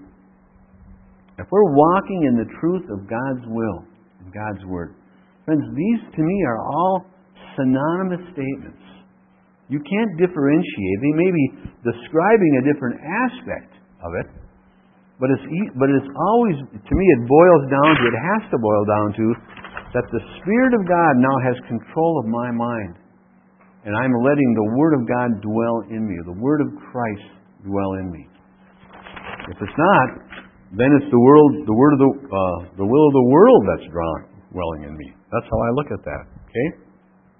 If we're walking in the truth of God's will, and God's Word, friends, these to me are all synonymous statements. You can't differentiate. They may be describing a different aspect of it, but it's but it's always, to me, it boils down to, it has to boil down to, that the Spirit of God now has control of my mind, and I'm letting the Word of God dwell in me, the Word of Christ dwell in me. If it's not, then it's the world, the word of the uh, the will of the world that's drawn, dwelling in me. That's how I look at that. Okay.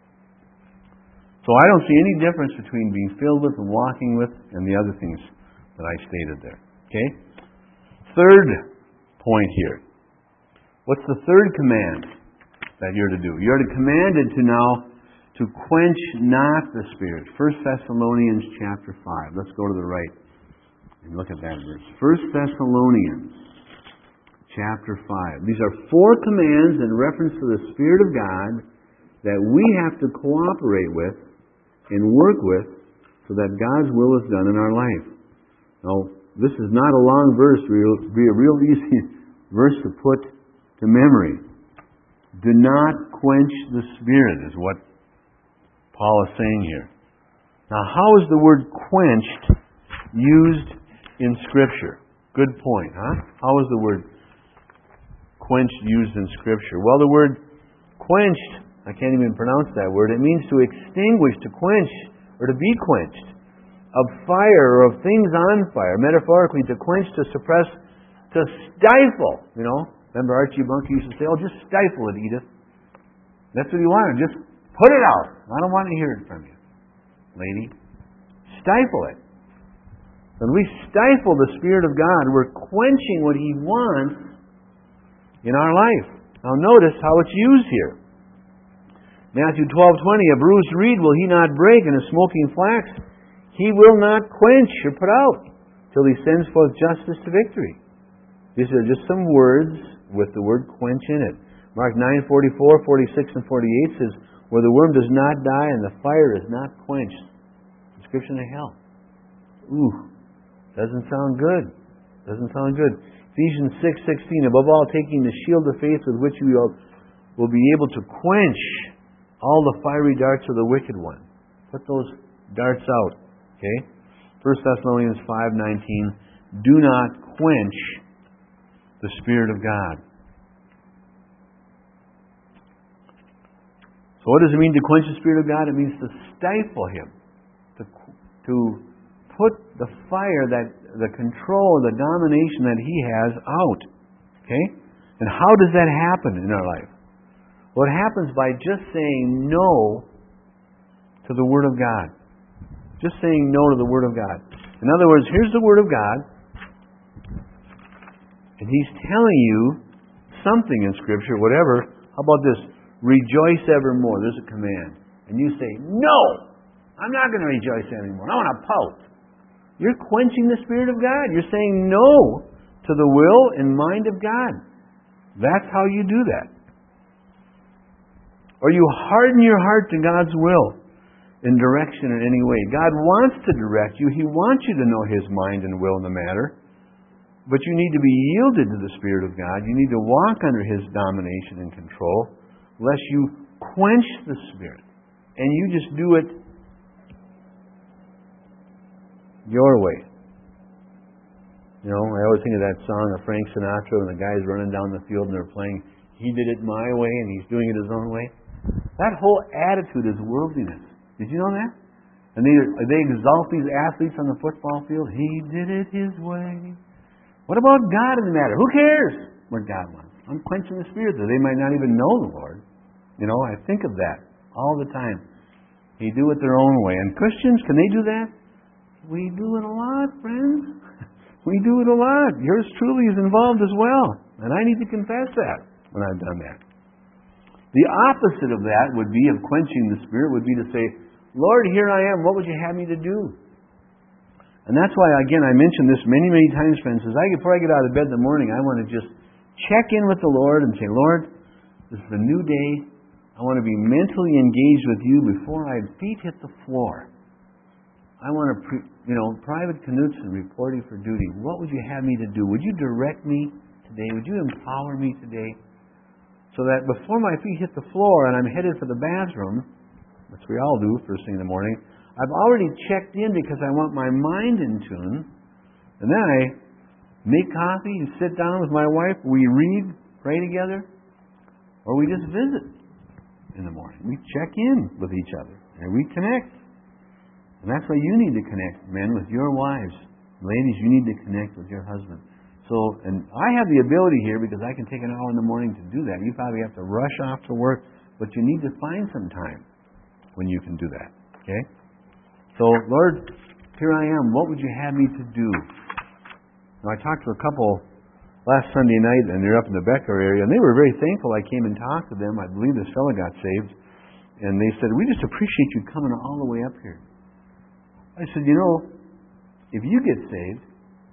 So I don't see any difference between being filled with and walking with and the other things that I stated there. Okay? Third point here. What's the third command that you're to do? You're commanded to now to quench not the Spirit. First Thessalonians chapter five. Let's go to the right. Look at that verse. First Thessalonians chapter five. These are four commands in reference to the Spirit of God that we have to cooperate with and work with so that God's will is done in our life. Now, this is not a long verse. It will be a real easy verse to put to memory. Do not quench the Spirit is what Paul is saying here. Now, how is the word quenched used in Scripture? Good point, huh? How is the word quenched used in Scripture? Well, the word quenched, I can't even pronounce that word. It means to extinguish, to quench, or to be quenched. Of fire, or of things on fire. Metaphorically, to quench, to suppress, to stifle. You know, remember Archie Bunker used to say, oh, just stifle it, Edith. That's what he wanted. Just put it out. I don't want to hear it from you, lady. Stifle it. When we stifle the Spirit of God, we're quenching what He wants in our life. Now notice how it's used here. Matthew twelve twenty, a bruised reed will He not break, and a smoking flax He will not quench or put out till He sends forth justice to victory. These are just some words with the word quench in it. Mark nine forty-four, forty-six, and forty-eight says, where the worm does not die and the fire is not quenched. Description of hell. Ooh, doesn't sound good. Doesn't sound good. Ephesians six sixteen, above all, taking the shield of faith with which we will, will be able to quench all the fiery darts of the wicked one. Put those darts out. Okay? First Thessalonians five nineteen, do not quench the Spirit of God. So what does it mean to quench the Spirit of God? It means to stifle Him. To, to put the fire, that the control, the domination that He has out. Okay? And how does that happen in our life? Well, it happens by just saying no to the Word of God. Just saying no to the Word of God. In other words, here's the Word of God, and He's telling you something in Scripture, whatever. How about this? Rejoice evermore. There's a command. And you say, no! I'm not going to rejoice anymore. I want to pout. You're quenching the Spirit of God. You're saying no to the will and mind of God. That's how you do that. Or you harden your heart to God's will in direction in any way. God wants to direct you. He wants you to know His mind and will in the matter. But you need to be yielded to the Spirit of God. You need to walk under His domination and control, lest you quench the Spirit. And you just do it your way. You know, I always think of that song of Frank Sinatra when the guy's running down the field and they're playing, he did it my way and he's doing it his own way. That whole attitude is worldliness. Did you know that? And they, they exalt these athletes on the football field. He did it His way. What about God in the matter? Who cares what God wants? I'm quenching the Spirit that they might not even know the Lord. You know, I think of that all the time. They do it their own way. And Christians, can they do that? We do it a lot, friends. We do it a lot. Yours truly is involved as well. And I need to confess that when I've done that. The opposite of that would be, of quenching the Spirit, would be to say, Lord, here I am. What would you have me to do? And that's why, again, I mentioned this many, many times, friends. As I, before I get out of bed in the morning, I want to just check in with the Lord and say, Lord, this is a new day. I want to be mentally engaged with You before my feet hit the floor. I want to, pre, you know, private Knutson reporting for duty. What would You have me to do? Would You direct me today? Would You empower me today? So that before my feet hit the floor and I'm headed for the bathroom, which we all do first thing in the morning, I've already checked in because I want my mind in tune. And then I make coffee and sit down with my wife. We read, pray together, or we just visit in the morning. We check in with each other and we connect. And that's why you need to connect, men, with your wives. Ladies, you need to connect with your husband. So, and I have the ability here because I can take an hour in the morning to do that. You probably have to rush off to work, but you need to find some time when you can do that. Okay? So, Lord, here I am. What would You have me to do? Now, I talked to a couple last Sunday night, and they're up in the Becker area, and they were very thankful I came and talked to them. I believe this fellow got saved. And they said, we just appreciate you coming all the way up here. I said, you know, if you get saved,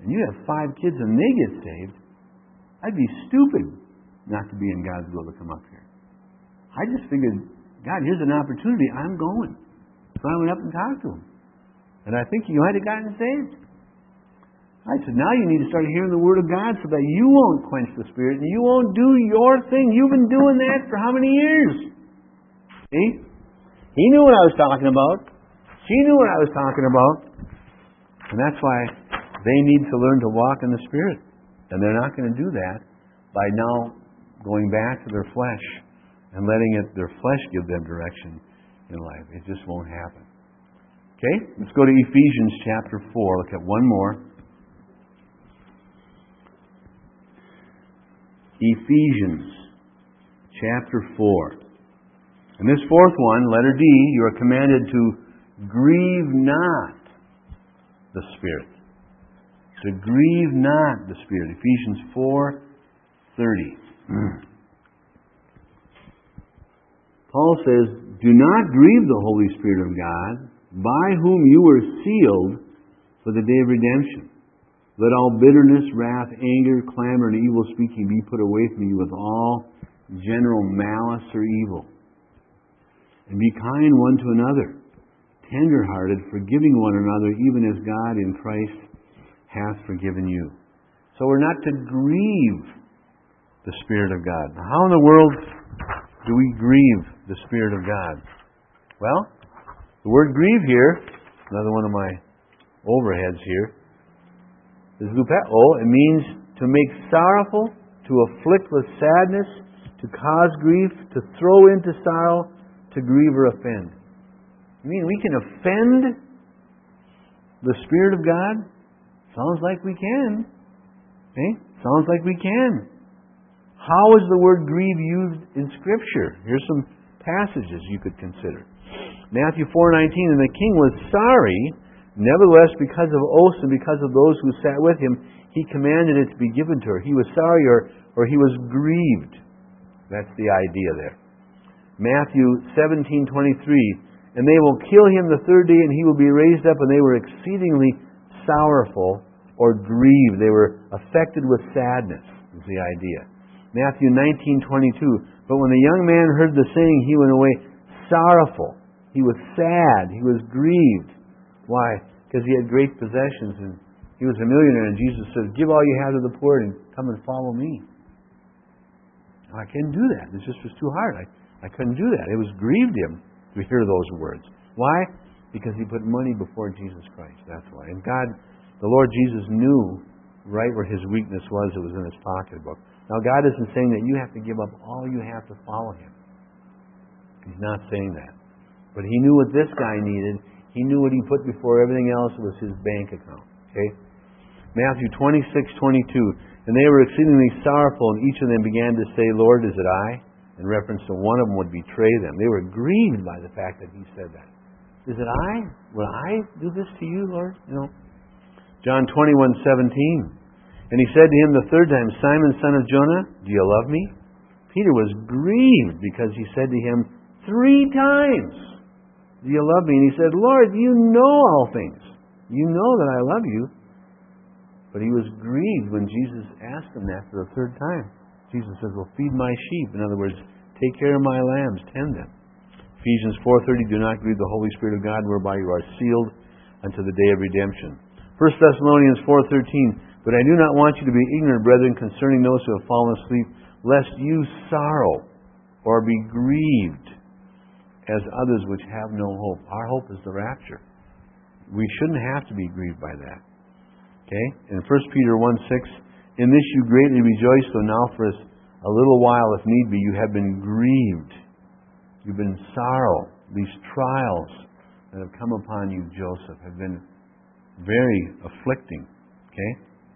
and you have five kids and they get saved, I'd be stupid not to be in God's will to come up here. I just figured, God, here's an opportunity. I'm going. So I went up and talked to him. And I think you might have gotten saved. I said, now you need to start hearing the Word of God so that you won't quench the Spirit and you won't do your thing. You've been doing that for how many years? See? He knew what I was talking about. She knew what I was talking about. And that's why they need to learn to walk in the Spirit. And they're not going to do that by now going back to their flesh and letting it, their flesh give them direction in life. It just won't happen. Okay? Let's go to Ephesians chapter four. Look at one more. Ephesians chapter four. And this fourth one, letter D, you are commanded to grieve not the Spirit. To grieve not the Spirit. Ephesians four thirty. Paul says, do not grieve the Holy Spirit of God, by whom you were sealed for the day of redemption. Let all bitterness, wrath, anger, clamor, and evil speaking be put away from you with all general malice or evil. And be kind one to another, tender-hearted, forgiving one another, even as God in Christ hath forgiven you. So we're not to grieve the Spirit of God. Now, how in the world do we grieve the Spirit of God? Well, the word grieve here, another one of my overheads here, is lupeo. It means to make sorrowful, to afflict with sadness, to cause grief, to throw into sorrow, to grieve or offend. I mean, we can offend the Spirit of God? Sounds like we can. Eh? Sounds like we can. How is the word grieve used in Scripture? Here's some passages you could consider. Matthew four nineteen, and the king was sorry, nevertheless, because of oaths and because of those who sat with him, he commanded it to be given to her. He was sorry or, or he was grieved. That's the idea there. Matthew seventeen twenty-three, and they will kill him the third day, and he will be raised up, and they were exceedingly sorrowful or grieved. They were affected with sadness, is the idea. Matthew nineteen twenty-two, but when the young man heard the saying, he went away sorrowful. He was sad. He was grieved. Why? Because he had great possessions and he was a millionaire, and Jesus said, give all you have to the poor and come and follow me. I couldn't do that. It just was too hard. I, I couldn't do that. It was grieved him to hear those words. Why? Because he put money before Jesus Christ. That's why. And God, the Lord Jesus knew right where his weakness was. It was in his pocketbook. Now God isn't saying that you have to give up all you have to follow him. He's not saying that. But he knew what this guy needed. He knew what he put before everything else was his bank account. Okay? Matthew twenty-six twenty-two. And they were exceedingly sorrowful, and each of them began to say, Lord, is it I? In reference to one of them would betray them. They were grieved by the fact that he said that. Is it I? Will I do this to you, Lord? You know. John twenty-one seventeen. And he said to him the third time, Simon, son of Jonah, do you love me? Peter was grieved because he said to him three times, do you love me? And he said, Lord, you know all things. You know that I love you. But he was grieved when Jesus asked him that for the third time. Jesus says, well, feed my sheep. In other words, take care of my lambs, tend them. Ephesians four thirty, do not grieve the Holy Spirit of God, whereby you are sealed unto the day of redemption. First Thessalonians four thirteen, but I do not want you to be ignorant, brethren, concerning those who have fallen asleep, lest you sorrow or be grieved as others which have no hope. Our hope is the rapture. We shouldn't have to be grieved by that. Okay? In First Peter one six, in this you greatly rejoice, though now for a little while, if need be, you have been grieved. You've been in sorrow. These trials that have come upon you, Joseph, have been very afflicting. Okay?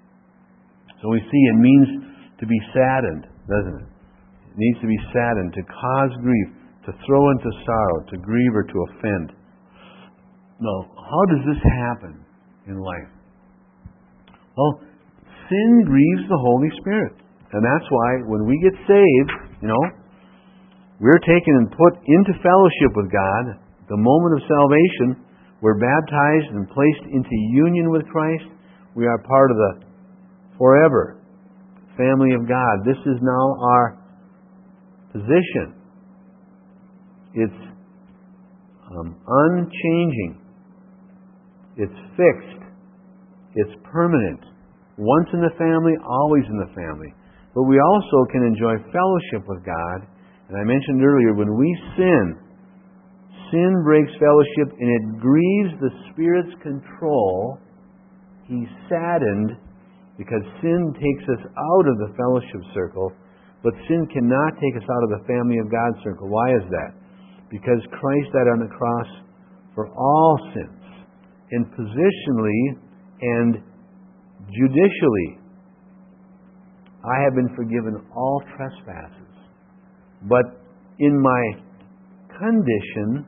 So we see it means to be saddened, doesn't it? It needs to be saddened, to cause grief, to throw into sorrow, to grieve or to offend. Now, how does this happen in life? Well, sin grieves the Holy Spirit. And that's why when we get saved, you know, we're taken and put into fellowship with God. The moment of salvation, we're baptized and placed into union with Christ. We are part of the forever family of God. This is now our position. It's um, unchanging. It's fixed. It's permanent. Once in the family, always in the family. But we also can enjoy fellowship with God. And I mentioned earlier, when we sin, sin breaks fellowship and it grieves the Spirit's control. He's saddened because sin takes us out of the fellowship circle, but sin cannot take us out of the family of God circle. Why is that? Because Christ died on the cross for all sins. And positionally and judicially, I have been forgiven all trespasses. But in my condition,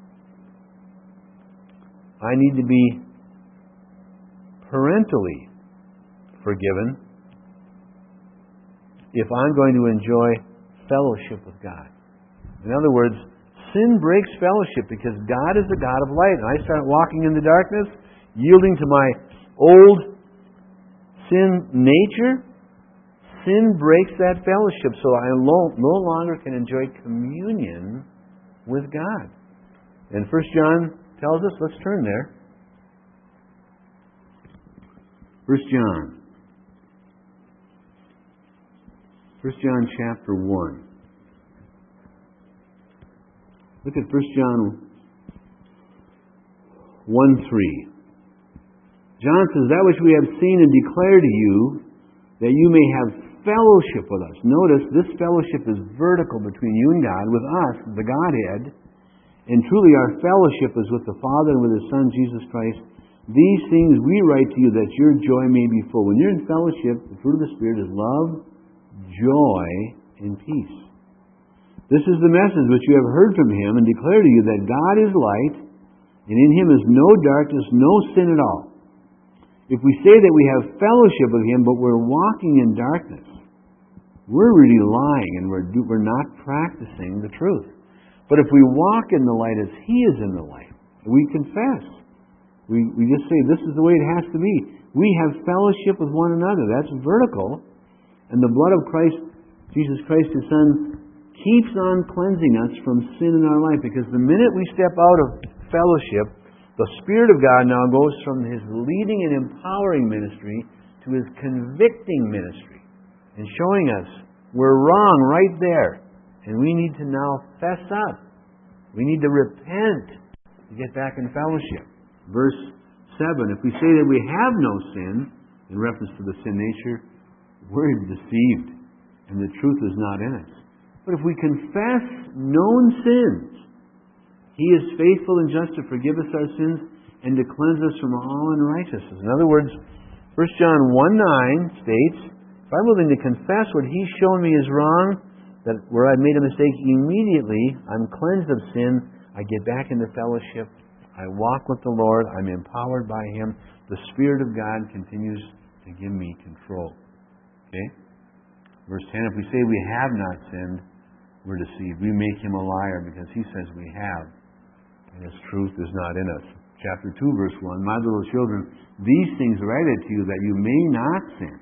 I need to be parentally forgiven if I'm going to enjoy fellowship with God. In other words, sin breaks fellowship because God is the God of light. And I start walking in the darkness, yielding to my old sin nature. Sin breaks that fellowship, so I no longer can enjoy communion with God. And First John tells us, let's turn there. First John. First John chapter one. Look at First John one three. John says, that which we have seen and declare to you, that you may have fellowship with us. Notice, this fellowship is vertical between you and God, with us, the Godhead. And truly our fellowship is with the Father and with His Son, Jesus Christ. These things we write to you that your joy may be full. When you're in fellowship, the fruit of the Spirit is love, joy, and peace. This is the message which you have heard from Him and declare to you that God is light, and in Him is no darkness, no sin at all. If we say that we have fellowship with Him, but we're walking in darkness, we're really lying and we're, we're not practicing the truth. But if we walk in the light as He is in the light, we confess. We, we just say, this is the way it has to be. We have fellowship with one another. That's vertical. And the blood of Christ, Jesus Christ, His Son, keeps on cleansing us from sin in our life. Because the minute we step out of fellowship, the Spirit of God now goes from His leading and empowering ministry to His convicting ministry and showing us we're wrong right there. And we need to now fess up. We need to repent to get back in fellowship. Verse seven, if we say that we have no sin, in reference to the sin nature, we're deceived, and the truth is not in us. But if we confess known sins, He is faithful and just to forgive us our sins and to cleanse us from all unrighteousness. In other words, First John one nine states, if I'm willing to confess what He's shown me is wrong, that where I've made a mistake, immediately I'm cleansed of sin, I get back into fellowship, I walk with the Lord, I'm empowered by Him, the Spirit of God continues to give me control. Okay? Verse ten, if we say we have not sinned, we're deceived. We make Him a liar because He says we have, and His truth is not in us. Chapter two, verse one, my little children, these things write I to you that you may not sin.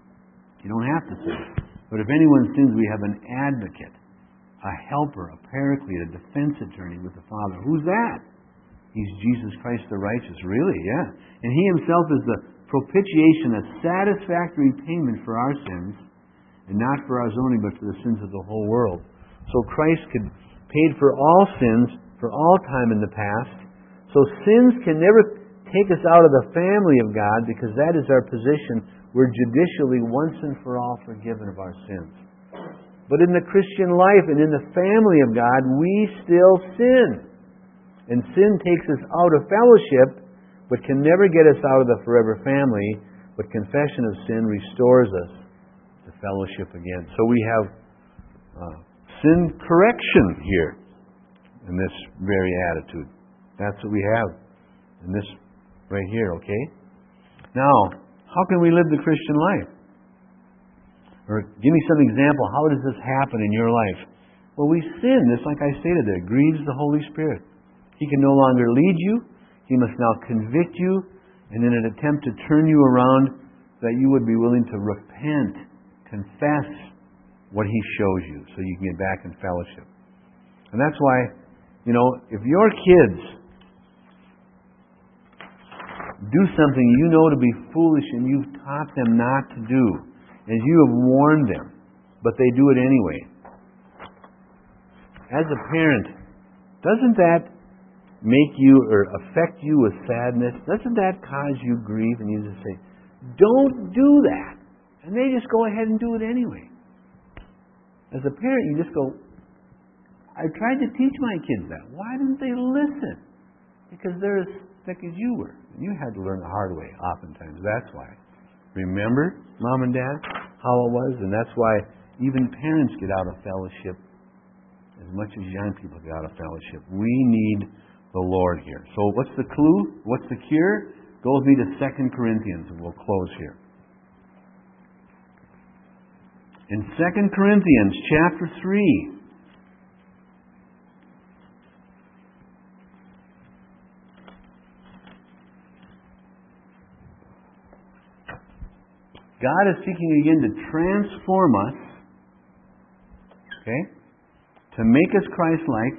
You don't have to sin. But if anyone sins, we have an advocate, a helper, a paraclete, a defense attorney with the Father. Who's that? He's Jesus Christ the righteous. Really, yeah. And He Himself is the propitiation, a satisfactory payment for our sins, and not for ours only, but for the sins of the whole world. So Christ could paid for all sins for all time in the past. So sins can never take us out of the family of God, because that is our position. We're judicially once and for all forgiven of our sins. But in the Christian life and in the family of God, we still sin. And sin takes us out of fellowship, but can never get us out of the forever family. But confession of sin restores us to fellowship again. So we have uh, sin correction here in this very attitude. That's what we have in this right here, okay? Now, how can we live the Christian life? Or give me some example. How does this happen in your life? Well, we sin. Just like I stated there, grieves the Holy Spirit. He can no longer lead you. He must now convict you And in an attempt to turn you around, that you would be willing to repent, confess what He shows you so you can get back in fellowship. And that's why, you know, if your kids do something you know to be foolish and you've taught them not to do, as you have warned them, but they do it anyway, as a parent, doesn't that make you or affect you with sadness? Doesn't that cause you grief? And you just say, don't do that. And they just go ahead and do it anyway. As a parent, you just go, I tried to teach my kids that. Why didn't they listen? Because they're as thick as you were. You had to learn the hard way oftentimes. That's why. Remember, Mom and Dad, how it was? And that's why even parents get out of fellowship as much as young people get out of fellowship. We need the Lord here. So what's the clue? What's the cure? Go with me to Second Corinthians, and we'll close here. In Second Corinthians chapter three, God is seeking again to transform us, okay, to make us Christ-like.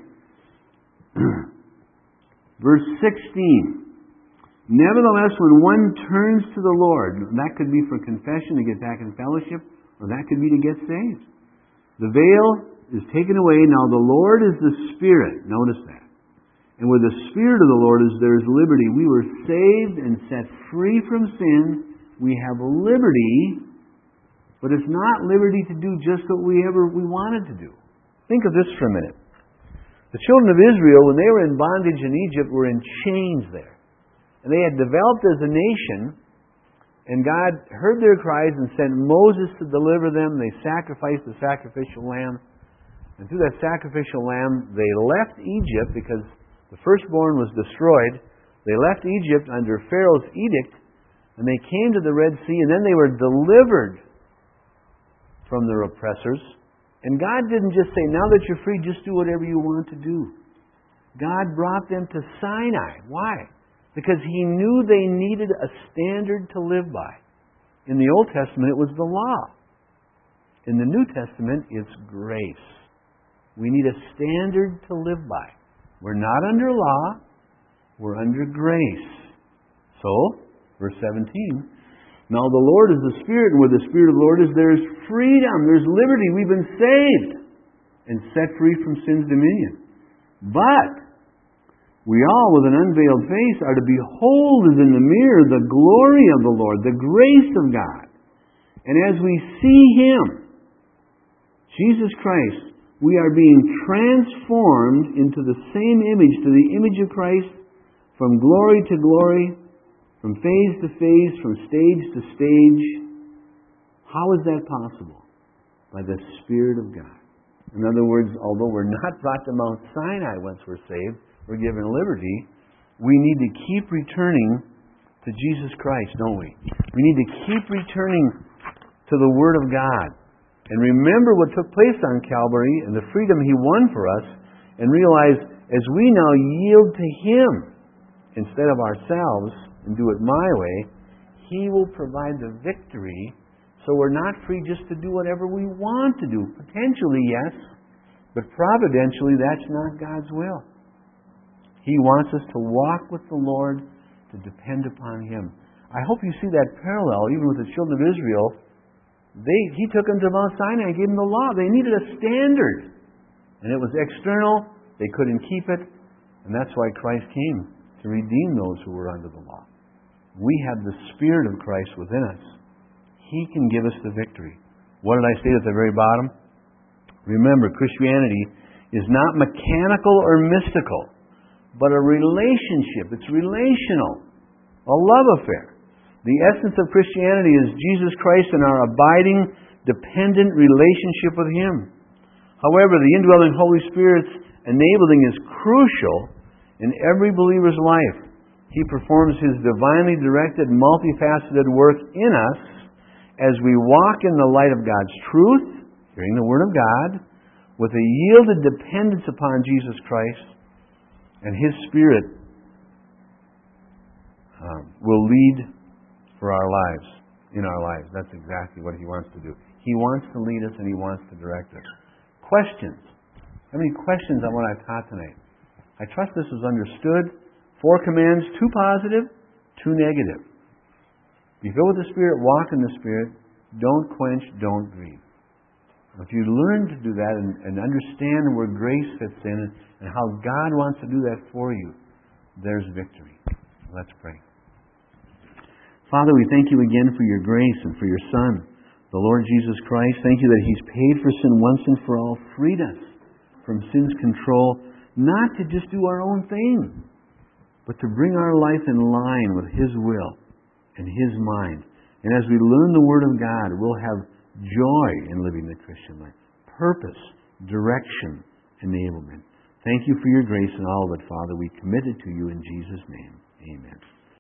Verse sixteen. Nevertheless, when one turns to the Lord, that could be for confession to get back in fellowship, or that could be to get saved. The veil is taken away. Now the Lord is the Spirit. Notice that. And where the Spirit of the Lord is, there is liberty. We were saved and set free from sin. We have liberty, but it's not liberty to do just what we ever we wanted to do. Think of this for a minute. The children of Israel, when they were in bondage in Egypt, were in chains there. And they had developed as a nation, and God heard their cries and sent Moses to deliver them. They sacrificed the sacrificial lamb. And through that sacrificial lamb, they left Egypt because the firstborn was destroyed. They left Egypt under Pharaoh's edict, and they came to the Red Sea, and then they were delivered from their oppressors. And God didn't just say, now that you're free, just do whatever you want to do. God brought them to Sinai. Why? Because He knew they needed a standard to live by. In the Old Testament, it was the law. In the New Testament, it's grace. We need a standard to live by. We're not under law. We're under grace. So, verse seventeen, now the Lord is the Spirit, and where the Spirit of the Lord is, there is freedom. There's liberty. We've been saved and set free from sin's dominion. But we all, with an unveiled face, are to behold as in the mirror the glory of the Lord, the grace of God. And as we see Him, Jesus Christ, we are being transformed into the same image, to the image of Christ, from glory to glory, from phase to phase, from stage to stage. How is that possible? By the Spirit of God. In other words, although we're not brought to Mount Sinai once we're saved, we're given liberty, we need to keep returning to Jesus Christ, don't we? We need to keep returning to the Word of God. And remember what took place on Calvary and the freedom He won for us, and realize as we now yield to Him instead of ourselves and do it my way, He will provide the victory, so we're not free just to do whatever we want to do. Potentially, yes, but providentially, that's not God's will. He wants us to walk with the Lord, to depend upon Him. I hope you see that parallel, even with the children of Israel. They, he took them to Mount Sinai and gave them the law. They needed a standard. And it was external. They couldn't keep it. And that's why Christ came, to redeem those who were under the law. We have the Spirit of Christ within us. He can give us the victory. What did I say at the very bottom? Remember, Christianity is not mechanical or mystical, but a relationship. It's relational. A love affair. The essence of Christianity is Jesus Christ and our abiding, dependent relationship with Him. However, the indwelling Holy Spirit's enabling is crucial in every believer's life. He performs His divinely directed, multifaceted work in us as we walk in the light of God's truth, hearing the Word of God, with a yielded dependence upon Jesus Christ and His Spirit um, will lead for our lives, in our lives. That's exactly what He wants to do. He wants to lead us and He wants to direct us. Questions. How many questions on what I taught tonight? I trust this was understood. Four commands, two positive, two negative. Be filled with the Spirit, walk in the Spirit, don't quench, don't grieve. If you learn to do that and, and understand where grace fits in and how God wants to do that for you, there's victory. Let's pray. Father, we thank You again for Your grace and for Your Son, the Lord Jesus Christ. Thank You that He's paid for sin once and for all, freed us from sin's control, not to just do our own thing, but to bring our life in line with His will and His mind. And as we learn the Word of God, we'll have joy in living the Christian life, purpose, direction, enablement. Thank You for Your grace and all of it, Father. We commit it to You in Jesus' name. Amen.